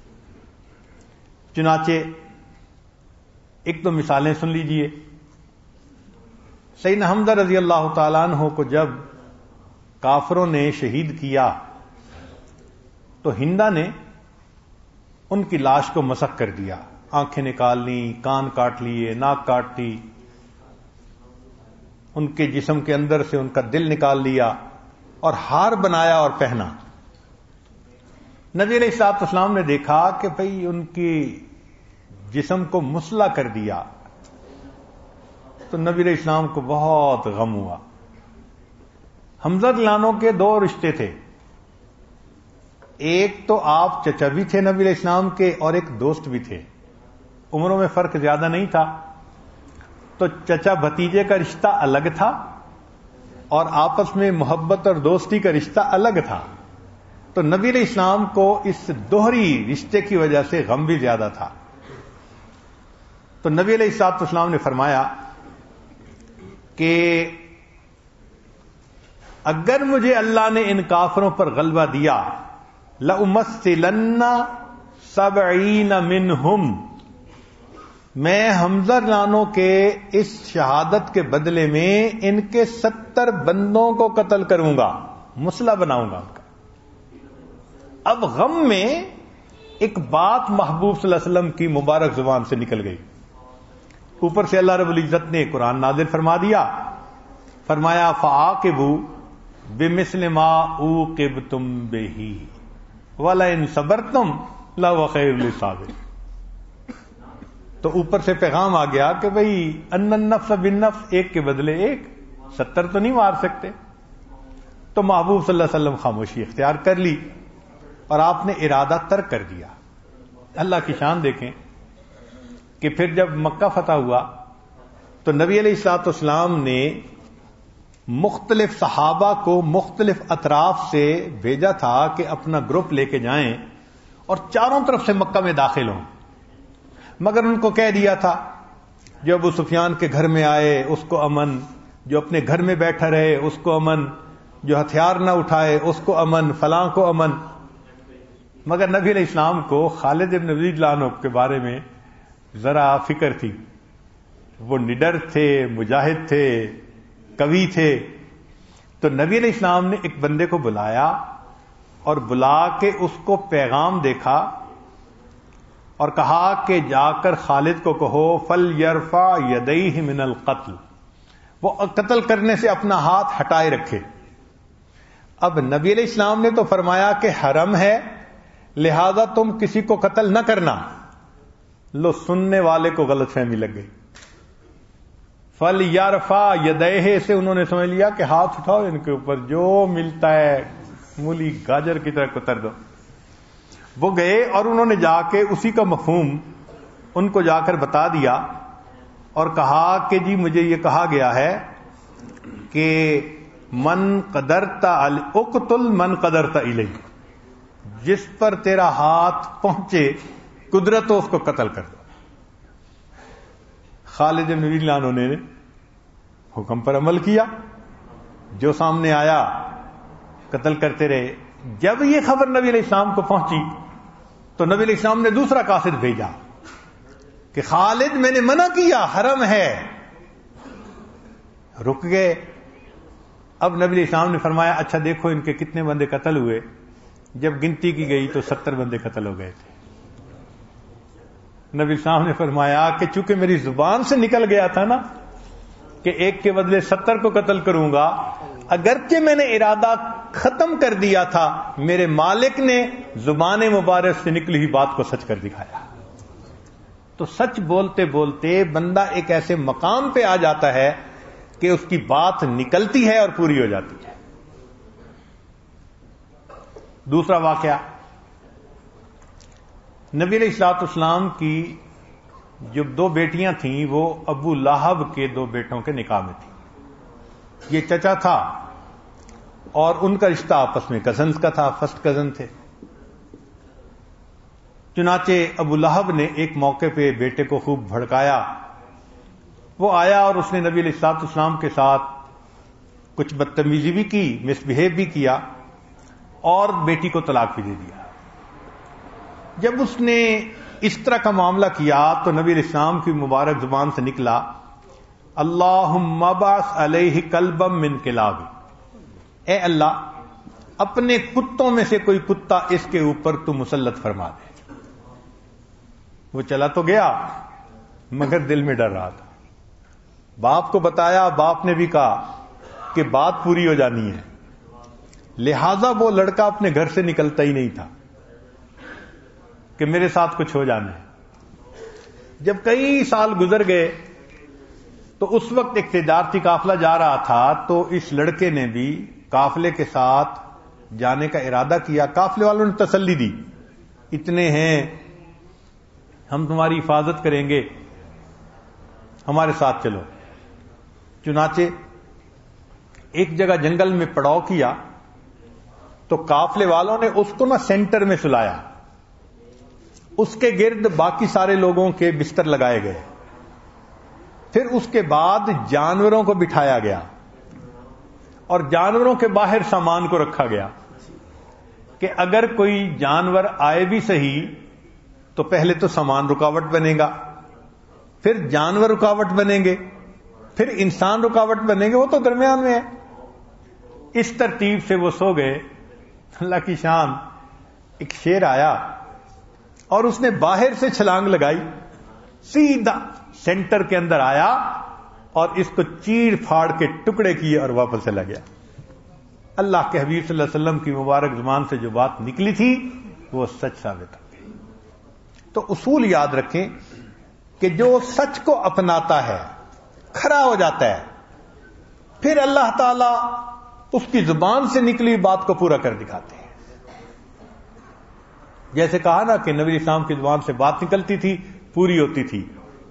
چنانچہ ایک تو مثالیں سن لیجئے. سیدنا حمزہ رضی اللہ تعالیٰ عنہ کو جب کافروں نے شہید کیا تو ہندا نے ان کی لاش کو مسخ کر دیا، آنکھیں نکال لی، کان کاٹ لیے، ناک کاٹ دی، ان کے جسم کے اندر سے ان کا دل نکال لیا اور ہار بنایا اور پہنا. نبی علیہ الصلوۃ والسلام نے دیکھا کہ بھئی ان کی جسم کو مسلح کر دیا تو نبی علیہ السلام کو بہت غم ہوا. حمزہ لانوں کے دو رشتے تھے، ایک تو آپ چچا بھی تھے نبی علیہ السلام کے اور ایک دوست بھی تھے، عمروں میں فرق زیادہ نہیں تھا، تو چچا بھتیجے کا رشتہ الگ تھا اور آپس میں محبت اور دوستی کا رشتہ الگ تھا، تو نبی علیہ السلام کو اس دوہری رشتے کی وجہ سے غم بھی زیادہ تھا۔ تو نبی علیہ السلام نے فرمایا کہ اگر مجھے اللہ نے ان کافروں پر غلبہ دیا لَأُمَثِّلَنَّ 70 مِنْهُمْ، میں حمزہ لانوں کے اس شہادت کے بدلے میں ان کے 70 بندوں کو قتل کروں گا، مسلح بناؤں گا ان کا۔ اب غم میں ایک بات محبوب صلی اللہ علیہ وسلم کی مبارک زبان سے نکل گئی، اوپر سے اللہ رب العزت نے قرآن نازل فرما دیا، فرمایا فعاقبوا بمثل ما عوقبتم به وَلَئِن صَبَرْتُمْ لَهُوَ خَيْرٌ لِّلصَّابِرِينَ۔ تو اوپر سے پیغام آ گیا کہ بھئی ان النفس بالنفس، ایک کے بدلے ایک، 70 تو نہیں مار سکتے۔ تو محبوب صلی اللہ علیہ وسلم خاموشی اختیار کر لی اور آپ نے ارادہ ترک کر دیا۔ اللہ کی شان دیکھیں کہ پھر جب مکہ فتح ہوا تو نبی علیہ الصلوۃ والسلام نے مختلف صحابہ کو مختلف اطراف سے بھیجا تھا کہ اپنا گروپ لے کے جائیں اور چاروں طرف سے مکہ میں داخل ہوں، مگر ان کو کہہ دیا تھا جو ابو سفیان کے گھر میں آئے اس کو امن، جو اپنے گھر میں بیٹھا رہے اس کو امن، جو ہتھیار نہ اٹھائے اس کو امن، فلاں کو امن۔ مگر نبی علیہ السلام کو خالد بن ولید عنہ کے بارے میں ذرا فکر تھی، وہ نڈر تھے، مجاہد تھے، قوی تھے۔ تو نبی علیہ السلام نے ایک بندے کو بلایا اور بلا کے اس کو پیغام دیکھا اور کہا کہ جا کر خالد کو کہو فَلْيَرْفَعْ يَدَيْهِ مِنَ الْقَتْلِ، وہ قتل کرنے سے اپنا ہاتھ ہٹائے رکھے۔ اب نبی علیہ السلام نے تو فرمایا کہ حرم ہے لہذا تم کسی کو قتل نہ کرنا، لو سننے والے کو غلط فہمی لگ گئی۔ فَلْيَرْفَعْ يَدَيْهِ سے انہوں نے سمجھ لیا کہ ہاتھ اٹھاؤ ان کے اوپر، جو ملتا ہے مولی گاجر کی طرح کتر دو۔ وہ گئے اور انہوں نے جا کے اسی کا مفہوم ان کو جا کر بتا دیا اور کہا کہ جی مجھے یہ کہا گیا ہے کہ من قدرت اقتل من قدرت الیہ، جس پر تیرا ہاتھ پہنچے قدرت ہو اس کو قتل کر دو۔ خالد بن ولید عنہ نے حکم پر عمل کیا، جو سامنے آیا قتل کرتے رہے۔ جب یہ خبر نبی علیہ السلام کو پہنچی تو نبی علیہ السلام نے دوسرا قاصد بھیجا کہ خالد میں نے منع کیا، حرم ہے۔ رک گئے۔ اب نبی علیہ السلام نے فرمایا اچھا دیکھو ان کے کتنے بندے قتل ہوئے۔ جب گنتی کی گئی تو 70 بندے قتل ہو گئے تھے۔ نبی السلام نے فرمایا کہ چونکہ میری زبان سے نکل گیا تھا نا کہ ایک کے بدلے 70 کو قتل کروں گا، اگرچہ میں نے ارادہ ختم کر دیا تھا، میرے مالک نے زبان مبارک سے نکلی ہوئی بات کو سچ کر دکھایا۔ تو سچ بولتے بولتے بندہ ایک ایسے مقام پہ آ جاتا ہے کہ اس کی بات نکلتی ہے اور پوری ہو جاتی ہے۔ دوسرا واقعہ، نبی علیہ الصلوۃ والسلام کی جو 2 بیٹیاں تھیں وہ ابو لہب کے 2 بیٹوں کے نکاح میں تھیں۔ یہ چچا تھا اور ان کا رشتہ آپس میں کزنز کا تھا، فرسٹ کزن تھے۔ چنانچہ ابو لہب نے ایک موقع پہ بیٹے کو خوب بھڑکایا، وہ آیا اور اس نے نبی علیہ الصلوۃ والسلام کے ساتھ کچھ بدتمیزی بھی کی، مس بہیو بھی کیا اور بیٹی کو طلاق بھی دے دیا۔ جب اس نے اس طرح کا معاملہ کیا تو نبی علیہ السلام کی مبارک زبان سے نکلا اللہم ابعث علیہ کلبا من کلابی، اے اللہ اپنے کتوں میں سے کوئی کتا اس کے اوپر تو مسلط فرما دے۔ وہ چلا تو گیا مگر دل میں ڈر رہا تھا۔ باپ کو بتایا، باپ نے بھی کہا کہ بات پوری ہو جانی ہے، لہذا وہ لڑکا اپنے گھر سے نکلتا ہی نہیں تھا کہ میرے ساتھ کچھ ہو جانا ہے۔ جب کئی سال گزر گئے تو اس وقت ایک تجارتی قافلہ جا رہا تھا تو اس لڑکے نے بھی قافلے کے ساتھ جانے کا ارادہ کیا. قافلے والوں نے تسلی دی, اتنے ہیں, ہم تمہاری حفاظت کریں گے, ہمارے ساتھ چلو. چنانچہ ایک جگہ جنگل میں پڑاؤ کیا تو قافلے والوں نے اس کو سینٹر میں سلایا, اس کے گرد باقی سارے لوگوں کے بستر لگائے گئے. پھر اس کے بعد جانوروں کو بٹھایا گیا اور جانوروں کے باہر سامان کو رکھا گیا کہ اگر کوئی جانور آئے بھی صحیح تو پہلے تو سامان رکاوٹ بنے گا, پھر جانور رکاوٹ بنیں گے, پھر انسان رکاوٹ بنیں گے, وہ تو درمیان میں ہے. اس ترتیب سے وہ سو گئے. اللہ کی شان, ایک شیر آیا اور اس نے باہر سے چھلانگ لگائی, سیدھا سینٹر کے اندر آیا اور اس کو چیر پھاڑ کے ٹکڑے کیے اور واپس چلا گیا. اللہ کے حبیب صلی اللہ علیہ وسلم کی مبارک زبان سے جو بات نکلی تھی وہ سچ ثابت ہو گئی. تو اصول یاد رکھیں کہ جو سچ کو اپناتا ہے, کھڑا ہو جاتا ہے, پھر اللہ تعالی اس کی زبان سے نکلی بات کو پورا کر دکھاتے ہیں. جیسے کہا نا کہ نبی اسلام کی زبان سے بات نکلتی تھی, پوری ہوتی تھی.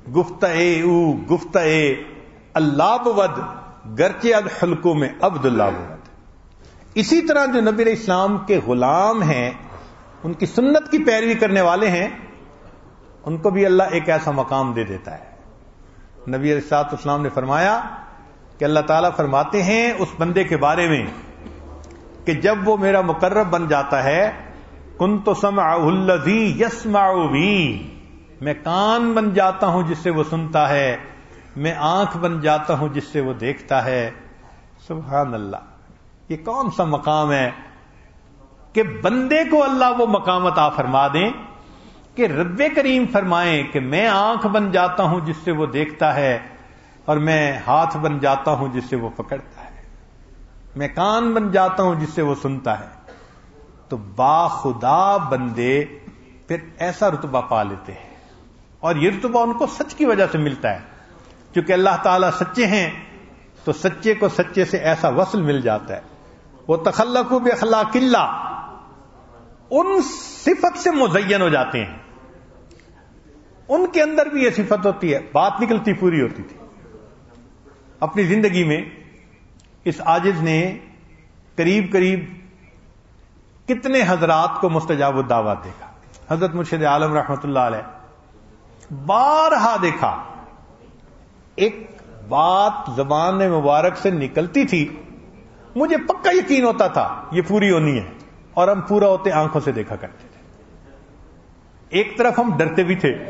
گفتہ اللہ بود گرچہ الحلقوں میں عبد اللہ بود. اسی طرح جو نبی علیہ السلام کے غلام ہیں, ان کی سنت کی پیروی کرنے والے ہیں, ان کو بھی اللہ ایک ایسا مقام دے دیتا ہے. نبی علیہ السلام نے فرمایا کہ اللہ تعالیٰ فرماتے ہیں اس بندے کے بارے میں کہ جب وہ میرا مقرب بن جاتا ہے, کنت سمعہ الذی یسمع بہ, میں کان بن جاتا ہوں جس سے وہ سنتا ہے, میں آنکھ بن جاتا ہوں جس سے وہ دیکھتا ہے. سبحان اللہ, یہ کون سا مقام ہے کہ بندے کو اللہ وہ مقام عطا فرما دیں کہ رب کریم فرمائیں کہ میں آنکھ بن جاتا ہوں جس سے وہ دیکھتا ہے, اور میں ہاتھ بن جاتا ہوں جس سے وہ پکڑتا ہے, میں کان بن جاتا ہوں جس سے وہ سنتا ہے. تو باخدا بندے پھر ایسا رتبہ پا لیتے ہیں, اور یہ رتبہ ان کو سچ کی وجہ سے ملتا ہے. چونکہ اللہ تعالیٰ سچے ہیں تو سچے کو سچے سے ایسا وصل مل جاتا ہے. وہ تخلقوا باخلاق اللہ, ان صفت سے مزین ہو جاتے ہیں. ان کے اندر بھی یہ صفت ہوتی ہے, بات نکلتی پوری ہوتی تھی. اپنی زندگی میں اس عاجز نے قریب قریب کتنے حضرات کو مستجاب الدعوات دیکھا. حضرت مرشد عالم رحمت اللہ علیہ بارہا دیکھا. ایک بات زبان مبارک سے نکلتی تھی, مجھے پکا یقین ہوتا تھا یہ پوری ہونی ہے, اور ہم پورا ہوتے آنکھوں سے دیکھا کرتے تھے. ایک طرف ہم ڈرتے بھی تھے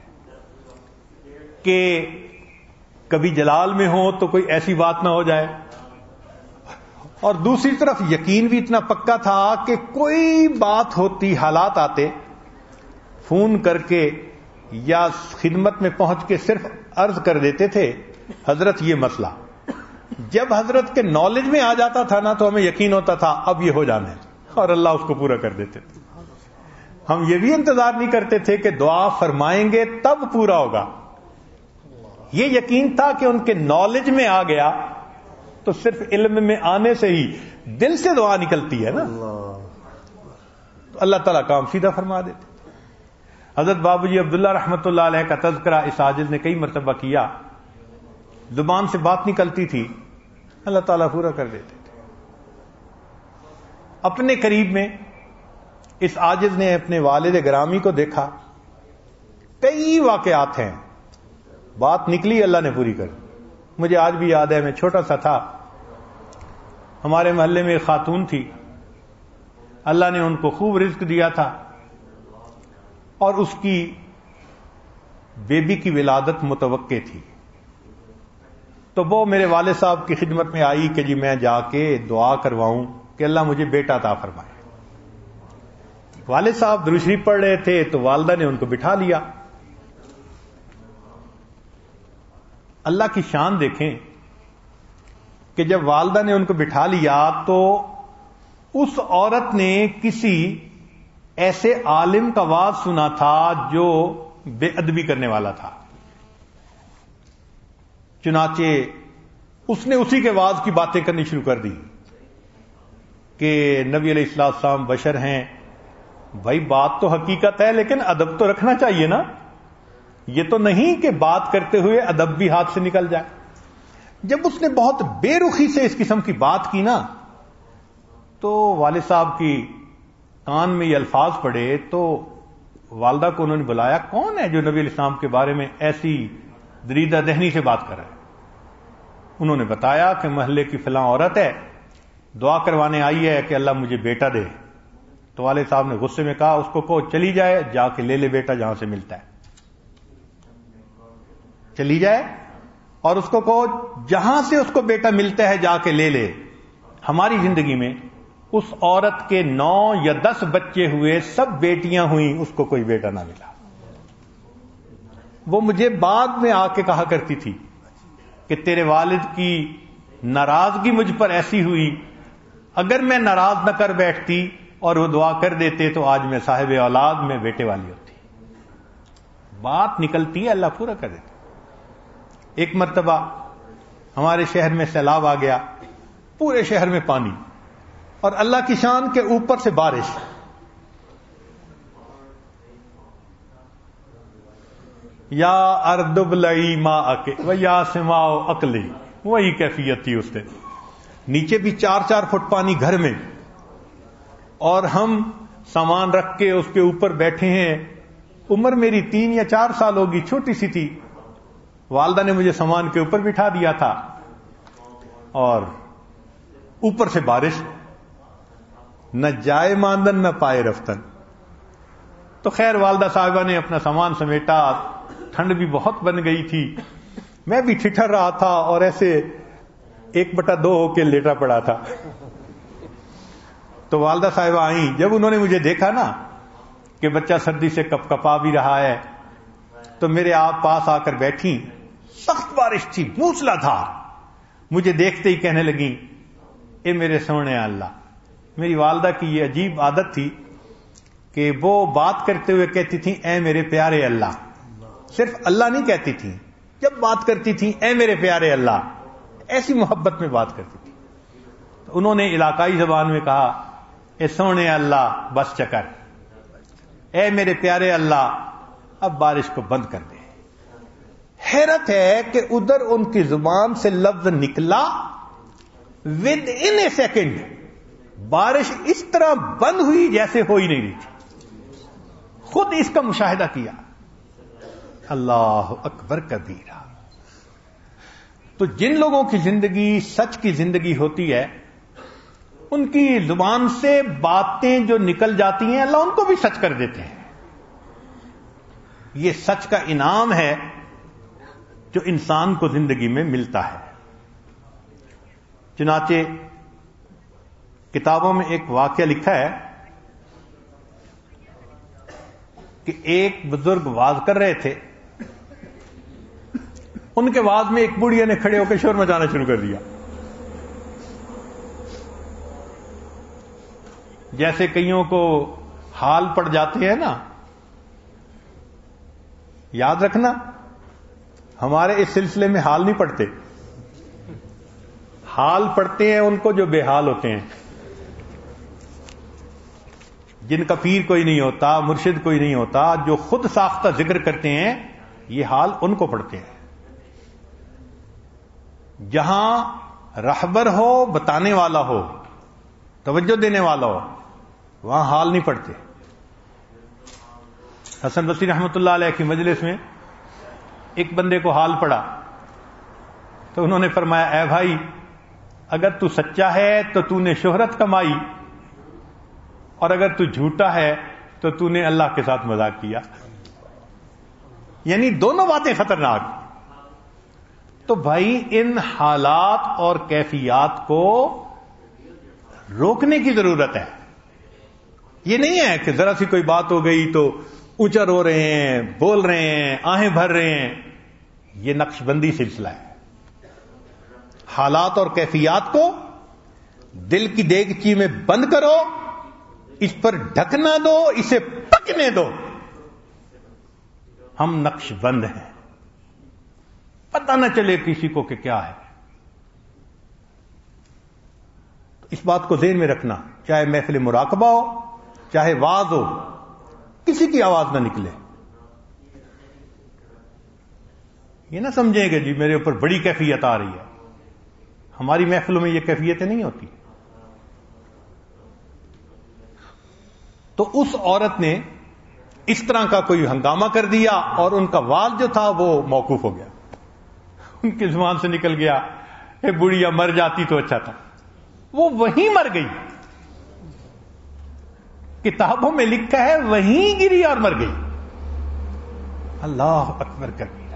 کہ کبھی جلال میں ہو تو کوئی ایسی بات نہ ہو جائے, اور دوسری طرف یقین بھی اتنا پکا تھا کہ کوئی بات ہوتی, حالات آتے, فون کر کے یا خدمت میں پہنچ کے صرف عرض کر دیتے تھے حضرت یہ مسئلہ. جب حضرت کے نالج میں آ جاتا تھا نا تو ہمیں یقین ہوتا تھا اب یہ ہو جانا ہے, اور اللہ اس کو پورا کر دیتے تھے. ہم یہ بھی انتظار نہیں کرتے تھے کہ دعا فرمائیں گے تب پورا ہوگا. یہ یقین تھا کہ ان کے نالج میں آ گیا تو صرف علم میں آنے سے ہی دل سے دعا نکلتی ہے نا, تو اللہ تعالیٰ کام سیدھا فرما دیتے. حضرت بابو جی عبداللہ رحمت اللہ علیہ کا تذکرہ اس عاجز نے کئی مرتبہ کیا. زبان سے بات نکلتی تھی, اللہ تعالیٰ پورا کر دیتے تھے. اپنے قریب میں اس عاجز نے اپنے والد گرامی کو دیکھا. کئی واقعات ہیں, بات نکلی اللہ نے پوری کر. مجھے آج بھی یاد ہے, میں چھوٹا سا تھا, ہمارے محلے میں ایک خاتون تھی, اللہ نے ان کو خوب رزق دیا تھا, اور اس کی بیبی کی ولادت متوقع تھی. تو وہ میرے والد صاحب کی خدمت میں آئی کہ جی میں جا کے دعا کرواؤں کہ اللہ مجھے بیٹا عطا فرمائے. والد صاحب درود شریف پڑھ رہے تھے تو والدہ نے ان کو بٹھا لیا. اللہ کی شان دیکھیں کہ جب والدہ نے ان کو بٹھا لیا تو اس عورت نے کسی ایسے عالم کا واز سنا تھا جو بے ادبی کرنے والا تھا. چنانچہ اس نے اسی کے واز کی باتیں کرنی شروع کر دی کہ نبی علیہ السلام بشر ہیں. بھائی بات تو حقیقت ہے لیکن ادب تو رکھنا چاہیے نا. یہ تو نہیں کہ بات کرتے ہوئے ادب بھی ہاتھ سے نکل جائے. جب اس نے بہت بے رخی سے اس قسم کی بات کی نا تو والد صاحب کی کان میں یہ الفاظ پڑے تو والدہ کو انہوں نے بلایا. کون ہے جو نبی علیہ السلام کے بارے میں ایسی دریدہ دہنی سے بات کر رہا ہے؟ انہوں نے بتایا کہ محلے کی فلاں عورت ہے, دعا کروانے آئی ہے کہ اللہ مجھے بیٹا دے. تو والد صاحب نے غصے میں کہا اس کو کہو چلی جائے, جا کے لے لے بیٹا جہاں سے ملتا ہے. چلی جائے اور اس کو کہو جہاں سے اس کو بیٹا ملتا ہے جا کے لے لے. ہماری زندگی میں اس عورت کے 9 یا 10 بچے ہوئے, سب بیٹیاں ہوئیں, اس کو کوئی بیٹا نہ ملا. وہ مجھے بعد میں آ کے کہا کرتی تھی کہ تیرے والد کی ناراضگی مجھ پر ایسی ہوئی, اگر میں ناراض نہ کر بیٹھتی اور وہ دعا کر دیتے تو آج میں صاحب اولاد میں بیٹے والی ہوتی. بات نکلتی ہے, اللہ پورا کر دیتا. ایک مرتبہ ہمارے شہر میں سیلاب آ گیا, پورے شہر میں پانی, اور اللہ کی شان کے اوپر سے بارش. یا ارض ابلعی ماءک و یا سماء اقلعی, وہی کیفیت تھی اس سے. نیچے بھی 4-4 فٹ پانی گھر میں, اور ہم سامان رکھ کے اس کے اوپر بیٹھے ہیں. عمر میری 3 یا 4 سال ہوگی, چھوٹی سی تھی. والدہ نے مجھے سامان کے اوپر بٹھا دیا تھا اور اوپر سے بارش, نہ جائے ماندن نہ پائے رفتن. تو خیر والدہ صاحبہ نے اپنا سامان سمیٹا, ٹھنڈ بھی بہت بن گئی تھی, میں بھی ٹھٹھر رہا تھا اور ایسے 1/2 ہو کے لیٹا پڑا تھا. تو والدہ صاحبہ آئیں, جب انہوں نے مجھے دیکھا نا کہ بچہ سردی سے کپ کپا بھی رہا ہے تو میرے آپ پاس آ کر بیٹھی. سخت بارش تھی, موسلا دھار. مجھے دیکھتے ہی کہنے لگی اے میرے سونے اللہ. میری والدہ کی یہ عجیب عادت تھی کہ وہ بات کرتے ہوئے کہتی تھیں اے میرے پیارے اللہ. صرف اللہ نہیں کہتی تھیں, جب بات کرتی تھیں اے میرے پیارے اللہ, ایسی محبت میں بات کرتی تھی. تو انہوں نے علاقائی زبان میں کہا اے سونے اللہ بس چکر, اے میرے پیارے اللہ اب بارش کو بند کر دے. حیرت ہے کہ ادھر ان کی زبان سے لفظ نکلا, ود ان اے سیکنڈ بارش اس طرح بند ہوئی جیسے ہو ہی نہیں رہی تھی. خود اس کا مشاہدہ کیا. اللہ اکبر کبیرہ. تو جن لوگوں کی زندگی سچ کی زندگی ہوتی ہے, ان کی زبان سے باتیں جو نکل جاتی ہیں اللہ ان کو بھی سچ کر دیتے ہیں. یہ سچ کا انعام ہے جو انسان کو زندگی میں ملتا ہے. چنانچہ کتابوں میں ایک واقعہ لکھا ہے کہ ایک بزرگ واز کر رہے تھے, ان کے واز میں ایک بڑھیا نے کھڑے ہو کے شور مچانا شروع کر دیا. جیسے کئیوں کو حال پڑ جاتے ہیں نا, یاد رکھنا ہمارے اس سلسلے میں حال نہیں پڑتے, حال پڑتے ہیں ان کو جو بے حال ہوتے ہیں, جن کا پیر کوئی نہیں ہوتا, مرشد کوئی نہیں ہوتا, جو خود ساختہ ذکر کرتے ہیں, یہ حال ان کو پڑتے ہیں. جہاں رہبر ہو, بتانے والا ہو, توجہ دینے والا ہو, وہاں حال نہیں پڑتے. حسن بصری رحمۃ اللہ علیہ کی مجلس میں ایک بندے کو حال پڑا تو انہوں نے فرمایا اے بھائی اگر تو سچا ہے تو تو نے شہرت کمائی, اور اگر تو جھوٹا ہے تو تو نے اللہ کے ساتھ مذاق کیا. یعنی دونوں باتیں خطرناک. تو بھائی ان حالات اور کیفیات کو روکنے کی ضرورت ہے. یہ نہیں ہے کہ ذرا سی کوئی بات ہو گئی تو اونچا رو رہے ہیں, بول رہے ہیں, آہیں بھر رہے ہیں. یہ نقش بندی سلسلہ ہے. حالات اور کیفیات کو دل کی دیگچی میں بند کرو, اس پر ڈھکنا دو, اسے پکنے دو. ہم نقش بند ہیں, پتہ نہ چلے کسی کو کہ کیا ہے. اس بات کو ذہن میں رکھنا، چاہے محفل مراقبہ ہو، چاہے واعظ ہو، کسی کی آواز نہ نکلے. یہ نہ سمجھیں کہ جی میرے اوپر بڑی کیفیت آ رہی ہے. ہماری محفلوں میں یہ کیفیتیں نہیں ہوتی. تو اس عورت نے اس طرح کا کوئی ہنگامہ کر دیا اور ان کا وال جو تھا وہ موقوف ہو گیا. ان کی زبان سے نکل گیا اے بڑھیا مر جاتی تو اچھا تھا. وہ وہیں مر گئی. کتابوں میں لکھا ہے وہیں گری اور مر گئی. اللہ اکبر کبیرہ.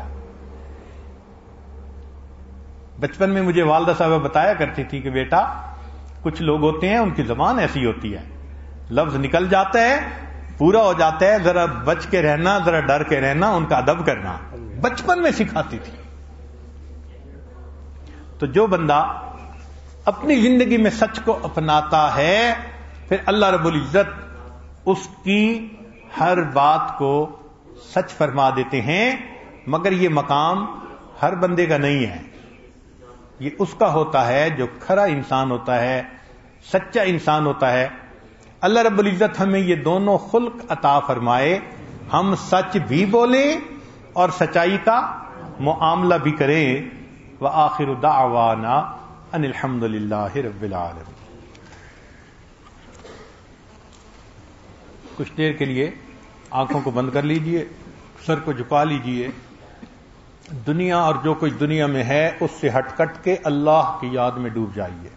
بچپن میں مجھے والدہ صاحبہ بتایا کرتی تھی کہ بیٹا کچھ لوگ ہوتے ہیں ان کی زبان ایسی ہوتی ہے، لفظ نکل جاتا ہے پورا ہو جاتا ہے، ذرا بچ کے رہنا، ذرا ڈر کے رہنا، ان کا ادب کرنا. بچپن میں سکھاتی تھی. تو جو بندہ اپنی زندگی میں سچ کو اپناتا ہے پھر اللہ رب العزت اس کی ہر بات کو سچ فرما دیتے ہیں. مگر یہ مقام ہر بندے کا نہیں ہے، یہ اس کا ہوتا ہے جو کھرا انسان ہوتا ہے، سچا انسان ہوتا ہے. اللہ رب العزت ہمیں یہ دونوں خلق عطا فرمائے، ہم سچ بھی بولیں اور سچائی کا معاملہ بھی کریں. وآخر دعوانا ان الحمد للہ رب العالمین. کچھ دیر کے لیے آنکھوں کو بند کر لیجئے، سر کو جھکا لیجئے. دنیا اور جو کچھ دنیا میں ہے اس سے ہٹ کٹ کے اللہ کی یاد میں ڈوب جائیے.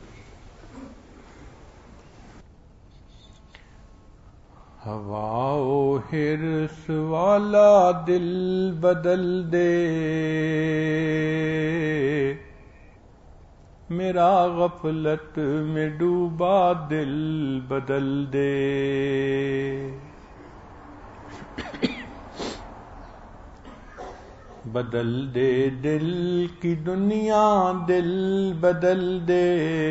ہوا و حرص والا دل بدل دے، میرا غفلت میں ڈوبا دل بدل دے. بدل دے دل کی دنیا، دل بدل دے،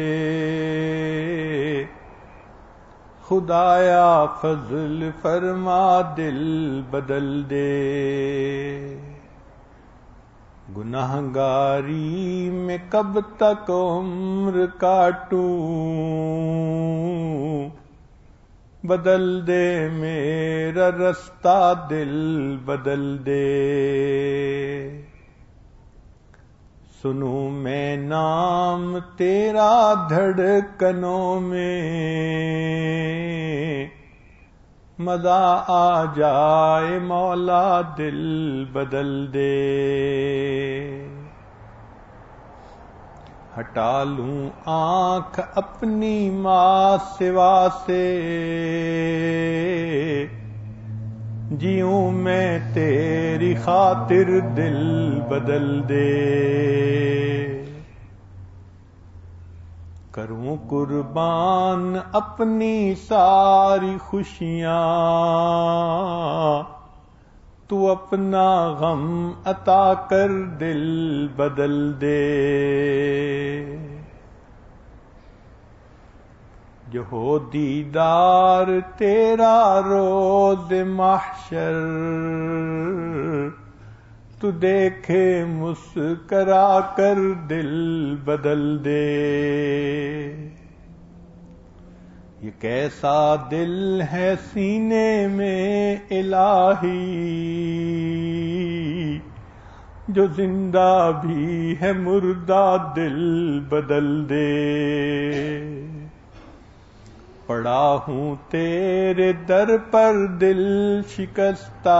خدایا فضل فرما دل بدل دے. گناہگاری میں کب تک عمر کاٹوں، بدل دے میرا رستہ دل بدل دے. سنوں میں نام تیرا دھڑکنوں میں، مزہ آ جائے مولا دل بدل دے. ہٹا لوں آنکھ اپنی ماں سوا سے، جیوں میں تیری خاطر دل بدل دے. کروں قربان اپنی ساری خوشیاں، تو اپنا غم عطا کر دل بدل دے. جو ہو دیدار تیرا روز محشر، تو دیکھے مسکرا کر دل بدل دے. یہ کیسا دل ہے سینے میں الہی، جو زندہ بھی ہے مردہ دل بدل دے. پڑا ہوں تیرے در پر دل شکستہ،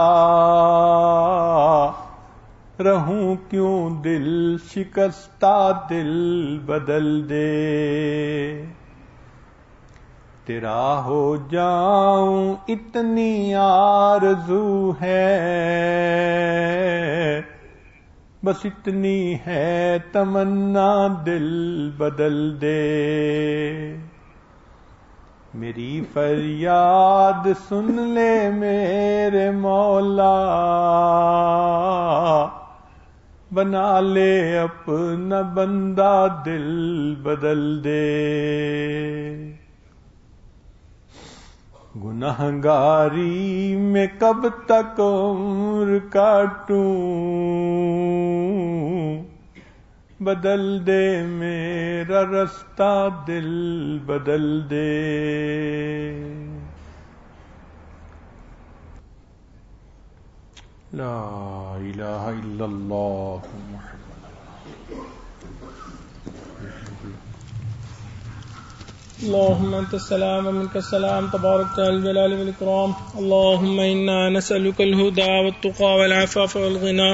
رہوں کیوں دل شکستہ دل بدل دے. تیرا ہو جاؤں اتنی آرزو ہے، بس اتنی ہے تمنا دل بدل دے. میری فریاد سن لے میرے مولا، بنا لے اپنا بندہ دل بدل دے. گناہگاری میں کب تک عمر کاٹوں، بدل دے میرا رستہ دل بدل دے. لا الہ الا اللہ اللهم انت السلام ومنك السلام تبارك يا الجلال والاكرام. اللهم انا نسألك الهدى والتقى والعفاف والغنى.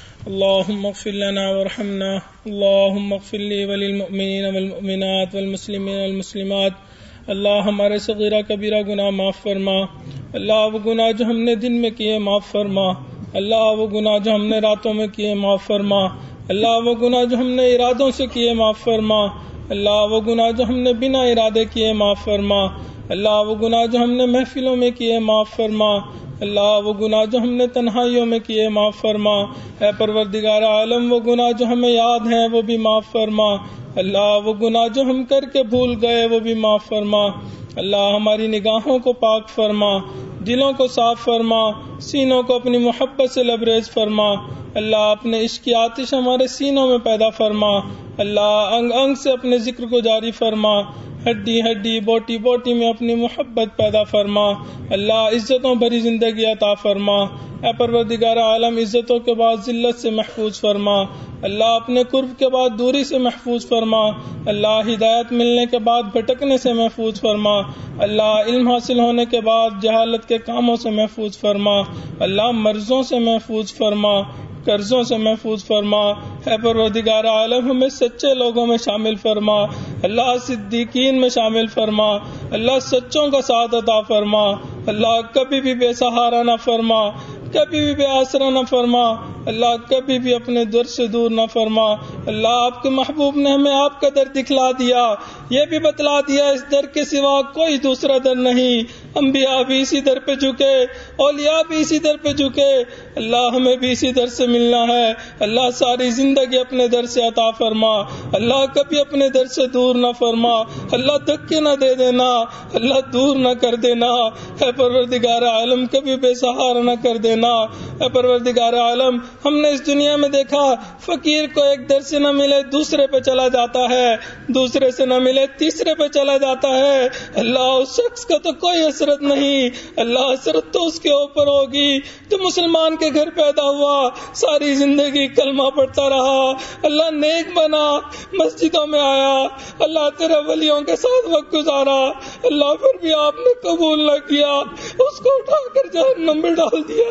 اللهم اغفر لنا وارحمنا. اللهم اغفر لي وللمؤمنين والمؤمنات والمسلمين والمسلمات. اللہ ہمارے صغیرہ کبیرہ گناہ معاف فرما. اللہ وہ گناہ جو ہم نے دن میں کیے معاف فرما. اللہ وہ گناہ جو ہم نے راتوں میں کیے معاف فرما. اللہ وہ گناہ جو ہم نے ارادوں سے کیے معاف فرما. اللہ وہ گناہ جو ہم نے بنا ارادے کیے معاف فرما. اللہ وہ گناہ جو ہم نے محفلوں میں کیے معاف فرما. اللہ وہ گناہ جو ہم نے تنہائیوں میں کیے معاف فرما. اے پروردگار عالم وہ گناہ جو ہمیں یاد ہیں وہ بھی معاف فرما. اللہ وہ گناہ جو ہم کر کے بھول گئے وہ بھی معاف فرما. اللہ ہماری نگاہوں کو پاک فرما, دلوں کو صاف فرما, سینوں کو اپنی محبت سے لبریز فرما. اللہ اپنے عشق کی آتش ہمارے سینوں میں پیدا فرما. اللہ انگ انگ سے اپنے ذکر کو جاری فرما. ہڈی ہڈی بوٹی بوٹی میں اپنی محبت پیدا فرما. اللہ عزتوں بھری زندگی عطا فرما. اے پروردگار عالم عزتوں کے بعد ذلت سے محفوظ فرما. اللہ اپنے قرب کے بعد دوری سے محفوظ فرما. اللہ ہدایت ملنے کے بعد بھٹکنے سے محفوظ فرما. اللہ علم حاصل ہونے کے بعد جہالت کے کاموں سے محفوظ فرما. اللہ مرضوں سے محفوظ فرما, قرضوں سے محفوظ فرما. اے پروردگار عالم ہمیں سچے لوگوں میں شامل فرما. اللہ صدیقین میں شامل فرما. اللہ سچوں کا ساتھ عطا فرما. اللہ کبھی بھی بے سہارا نہ فرما, کبھی بھی بے آسرا نہ فرما. اللہ کبھی بھی اپنے در سے دور نہ فرما. اللہ آپ کے محبوب نے ہمیں آپ کا در دکھلا دیا, یہ بھی بتلا دیا اس در کے سوا کوئی دوسرا در نہیں. انبیاء بھی اسی در پہ جھکے, اولیاء بھی اسی در پہ جھکے. اللہ ہمیں بھی اسی در سے ملنا ہے. اللہ ساری زندگی اپنے در سے عطا فرما. اللہ کبھی اپنے در سے دور نہ فرما. اللہ دھکے نہ دے دینا, اللہ دور نہ کر دینا. اے پروردگار عالم کبھی بے سہارا نہ کر دینا. اے پروردگار عالم ہم نے اس دنیا میں دیکھا فقیر کو ایک در سے نہ ملے دوسرے پہ چلا جاتا ہے, دوسرے سے نہ ملے تیسرے پہ چلا جاتا ہے. اللہ اس شخص کا تو کوئی حسرت نہیں. اللہ حسرت تو اس کے اوپر ہوگی جو مسلمان کے گھر پیدا ہوا, ساری زندگی کلمہ پڑھتا رہا, اللہ نیک بنا, مسجدوں میں آیا, اللہ تیرے ولیوں کے ساتھ وقت گزارا, اللہ پھر بھی آپ نے قبول نہ کیا, اس کو اٹھا کر جہنم میں ڈال دیا.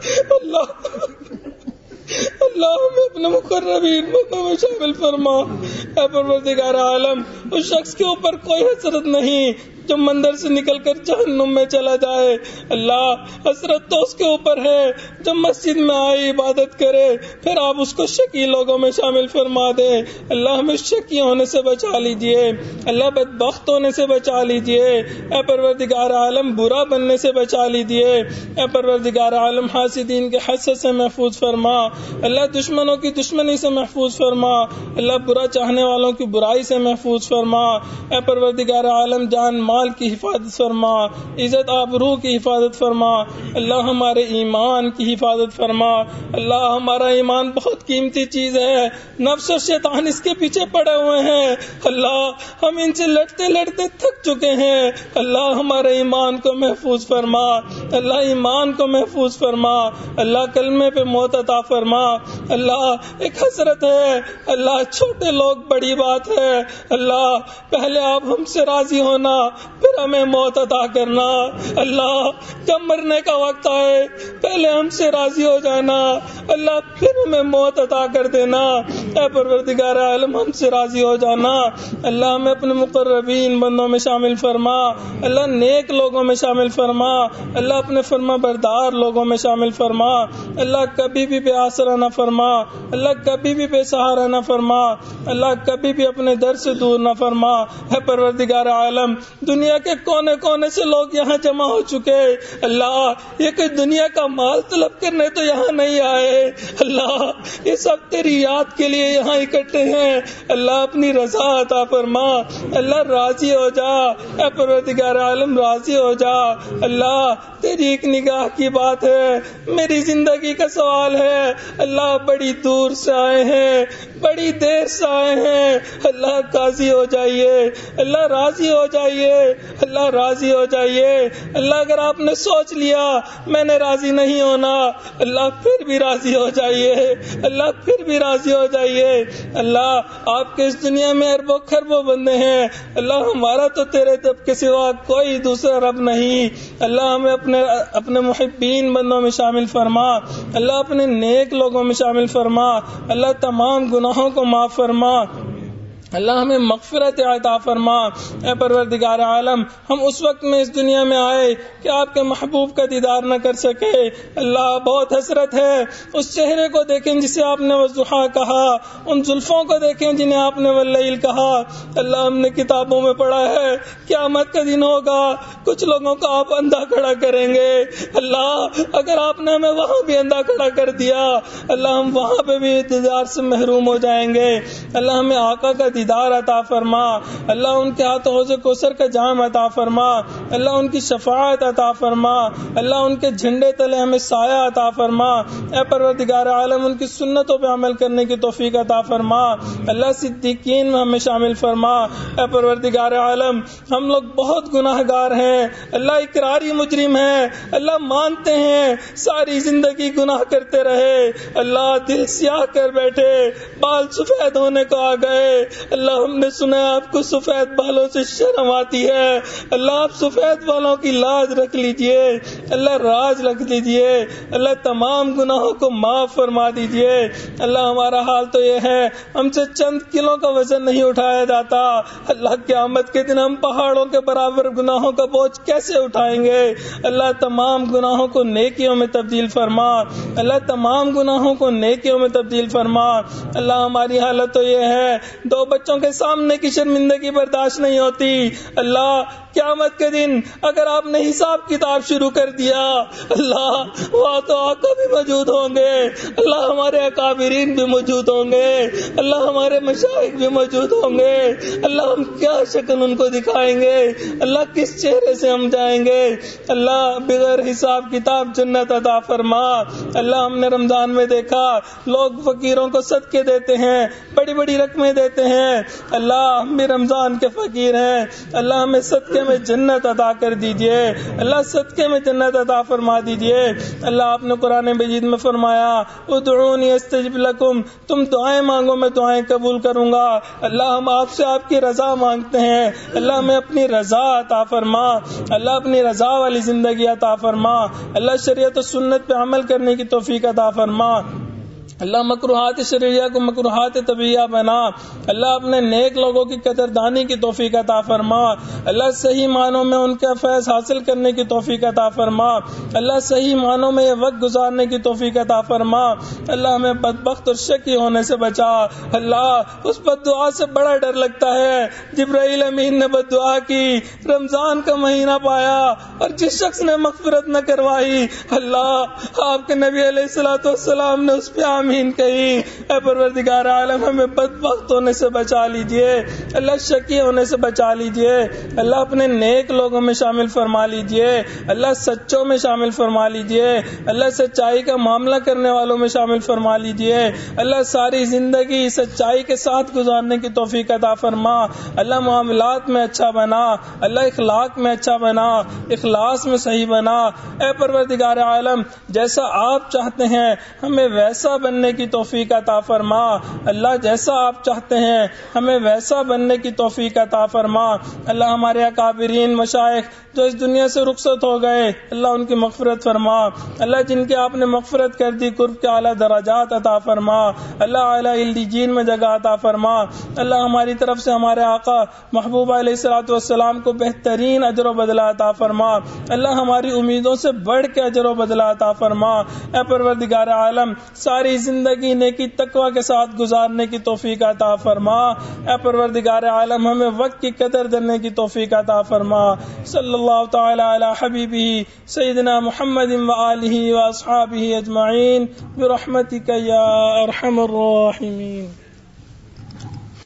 اللہ ہمیں اپنے مقربین بندوں میں شامل فرما. اے پروردگار عالم اس شخص کے اوپر کوئی حسرت نہیں جو مندر سے نکل کر جہنم میں چلا جائے. اللہ حسرت تو اس کے اوپر ہے جو مسجد میں آئے عبادت کرے, پھر آپ اس کو شقی لوگوں میں شامل فرما دے. اللہ ہمیں شقی ہونے سے بچا لیجئے, اللہ بدبخت ہونے سے بچا لیجئے. اے پروردگار عالم برا بننے سے بچا لیجئے. اے پروردگار عالم حاسدین کے حسد سے محفوظ فرما. اللہ دشمنوں کی دشمنی سے محفوظ فرما. اللہ برا چاہنے والوں کی برائی سے محفوظ فرما. اے پروردگار عالم جان مال کی حفاظت فرما, عزت آبرو کی حفاظت فرما. اللہ ہمارے ایمان کی حفاظت فرما. اللہ ہمارا ایمان بہت قیمتی چیز ہے, نفس و شیطان اس کے پیچھے پڑے ہوئے ہیں. اللہ ہم ان سے لڑتے لڑتے تھک چکے ہیں. اللہ ہمارے ایمان کو محفوظ فرما. اللہ ایمان کو محفوظ فرما. اللہ کلمے پہ موت عطا فرما. اللہ ایک حسرت ہے, اللہ چھوٹے لوگ بڑی بات ہے. اللہ پہلے آپ ہم سے راضی ہونا, پھر ہمیں موت عطا کرنا. اللہ جب مرنے کا وقت آئے پہلے ہم سے راضی ہو جانا, اللہ پھر ہمیں موت عطا کر دینا. اے پروردگار عالم ہم سے راضی ہو جانا. اللہ ہمیں اپنے مقربین بندوں میں شامل فرما. اللہ نیک لوگوں میں شامل فرما. اللہ اپنے فرما بردار لوگوں میں شامل فرما. اللہ کبھی بھی بے آسرا نہ فرما. اللہ کبھی بھی بے سہارا نہ فرما. اللہ کبھی بھی اپنے در سے دور نہ فرما. اے پروردگار عالم دنیا کے کونے کونے سے لوگ یہاں جمع ہو چکے. اللہ یہ کوئی دنیا کا مال طلب کرنے تو یہاں نہیں آئے. اللہ یہ سب تیری یاد کے لیے یہاں اکٹھے ہیں. اللہ اپنی رضا عطا فرما. اللہ راضی ہو جا. اے پروردگار عالم راضی ہو جا. اللہ تیری ایک نگاہ کی بات ہے، میری زندگی کا سوال ہے، اللہ بڑی دور سے آئے ہیں، بڑی دیر سے آئے ہیں، اللہ قاضی ہو جائیے، اللہ راضی ہو جائیے، اللہ راضی ہو جائیے، اللہ اگر آپ نے سوچ لیا میں نے راضی نہیں ہونا، اللہ پھر بھی راضی ہو جائیے، اللہ پھر بھی راضی ہو جائیے۔ اللہ آپ کے اس دنیا میں اربوں خربوں بندے ہیں، اللہ ہمارا تو تیرے رب کے سوا کوئی دوسرا رب نہیں، اللہ ہمیں اپنے محبین بندوں میں شامل فرما، اللہ اپنے نیک لوگوں میں شامل فرما، اللہ تمام گناہوں کو معاف فرما، اللہ ہمیں مغفرت عطا فرما۔ اے پروردگار عالم، ہم اس وقت میں اس دنیا میں آئے کہ آپ کے محبوب کا دیدار نہ کر سکے، اللہ بہت حسرت ہے، اس چہرے کو دیکھیں جسے آپ نے والضحیٰ کہا، ان زلفوں کو دیکھیں جنہیں آپ نے واللیل کہا۔ اللہ ہم نے کتابوں میں پڑھا ہے قیامت کا دن ہوگا، کچھ لوگوں کو آپ اندھا کھڑا کریں گے، اللہ اگر آپ نے ہمیں وہاں بھی اندھا کھڑا کر دیا، اللہ ہم وہاں پہ بھی دیدار سے محروم ہو جائیں گے۔ اللہ ہمیں آقا کا دیدار عطا فرما، اللہ ان کے ہاتھ حوض کوثر کا جام عطا فرما، اللہ ان کی شفاعت عطا فرما، اللہ ان کے جھنڈے تلے ہمیں سایہ عطا فرما۔ اے پروردگار عالم، ان کی سنتوں پہ عمل کرنے کی توفیق عطا فرما، اللہ صدیقین میں ہمیں شامل فرما۔ اے پروردگار عالم، ہم لوگ بہت گناہ گار ہیں، اللہ اقراری مجرم ہیں، اللہ مانتے ہیں ساری زندگی گناہ کرتے رہے، اللہ دل سیاہ کر بیٹھے، بال سفید ہونے کو آ گئے، اللہ ہم نے سنا آپ کو سفید بالوں سے شرم آتی ہے، اللہ آپ سفید بالوں کی لاج رکھ لیجئے، اللہ راج رکھ لیجئے، اللہ تمام گناہوں کو معاف فرما دیجئے۔ اللہ ہمارا حال تو یہ ہے، ہم سے چند کلوں کا وزن نہیں اٹھایا جاتا، اللہ قیامت کے دن ہم پہاڑوں کے برابر گناہوں کا بوجھ کیسے اٹھائیں گے؟ اللہ تمام گناہوں کو نیکیوں میں تبدیل فرما، اللہ تمام گناہوں کو نیکیوں میں تبدیل فرما۔ اللہ ہماری حالت تو یہ ہے، دو بچوں کے سامنے کی شرمندگی برداشت نہیں ہوتی، اللہ قیامت کے دن اگر آپ نے حساب کتاب شروع کر دیا، اللہ وہاں تو آقا بھی موجود ہوں گے، اللہ ہمارے اکابرین بھی موجود ہوں گے، اللہ ہمارے مشائخ بھی موجود ہوں گے، اللہ ہم کیا شکل ان کو دکھائیں گے، اللہ کس چہرے سے ہم جائیں گے؟ اللہ بغیر حساب کتاب جنت عطا فرما۔ اللہ ہم نے رمضان میں دیکھا لوگ فقیروں کو صدقے دیتے ہیں، بڑی بڑی رقمیں دیتے ہیں، اللہ ہم بھی رمضان کے فقیر ہیں، اللہ ہمیں صدقے میں جنت عطا کر دیجئے، اللہ صدقے میں جنت عطا فرما دیجئے۔ اللہ آپ نے قرآن مجید میں فرمایا ادعونی استجب لکم، تم دعائیں مانگو میں دعائیں قبول کروں گا۔ اللہ ہم آپ سے آپ کی رضا مانگتے ہیں، اللہ ہمیں اپنی رضا عطا فرما، اللہ اپنی رضا والی زندگی عطا فرما، اللہ شریعت و سنت پہ عمل کرنے کی توفیق عطا فرما، اللہ مکروہات شرعیہ کو مکروہات طبیعیہ بنا، اللہ اپنے نیک لوگوں کی قدردانی کی توفیق عطا فرما، اللہ صحیح معنوں میں ان کا فیض حاصل کرنے کی توفیق عطا فرما، اللہ صحیح معنوں میں یہ وقت گزارنے کی توفیق عطا فرما، اللہ ہمیں بدبخت اور شقی ہونے سے بچا۔ اللہ اس بد دعا سے بڑا ڈر لگتا ہے، جبرائیل امین نے بد دعا کی، رمضان کا مہینہ پایا اور جس شخص نے مغفرت نہ کروائی، اللہ آپ کے نبی علیہ الصلوۃ والسلام نے اس پہ آمین کہی۔ اے پروردگار عالم، ہمیں بدبخت ہونے سے بچا لیجئے، اللہ شقی ہونے سے بچا لیجئے، اللہ اپنے نیک لوگوں میں شامل فرما لیجئے، اللہ سچوں میں شامل فرما لیجئے، اللہ سچائی کا معاملہ کرنے والوں میں شامل فرما لیجئے، اللہ ساری زندگی سچائی کے ساتھ گزارنے کی توفیق عطا فرما، اللہ معاملات میں اچھا بنا، اللہ اخلاق میں اچھا بنا، اخلاص میں صحیح بنا۔ اے پروردگار عالم، جیسا آپ چاہتے ہیں ہمیں ویسا بننے کی توفیق عطا فرما، اللہ جیسا آپ چاہتے ہیں ہمیں ویسا بننے کی توفیق عطا فرما۔ اللہ ہمارے اکابرین مشائخ جو اس دنیا سے رخصت ہو گئے، اللہ ان کی مغفرت فرما، اللہ جن کی آپ نے مغفرت کر دی قرب کے اعلیٰ درجات عطا فرما، اللہ اعلیٰ علیین میں جگہ عطا فرما، اللہ ہماری طرف سے ہمارے آقا محبوب علیہ الصلوۃ والسلام کو بہترین اجر و بدلہ عطا فرما، اللہ ہماری امیدوں سے بڑھ کے اجر و بدلہ عطا فرما۔ اے پروردگار عالم، ساری زندگی نیکی تقوی کے ساتھ گزارنے کی توفیق عطا فرما۔ اے پروردگار عالم، ہمیں وقت کی قدر کرنے کی توفیق عطا فرما۔ صلی اللہ تعالی علی حبیبہ سیدنا محمد وآلہ واصحابہ اجمعین برحمتک یا ارحم الراحمین۔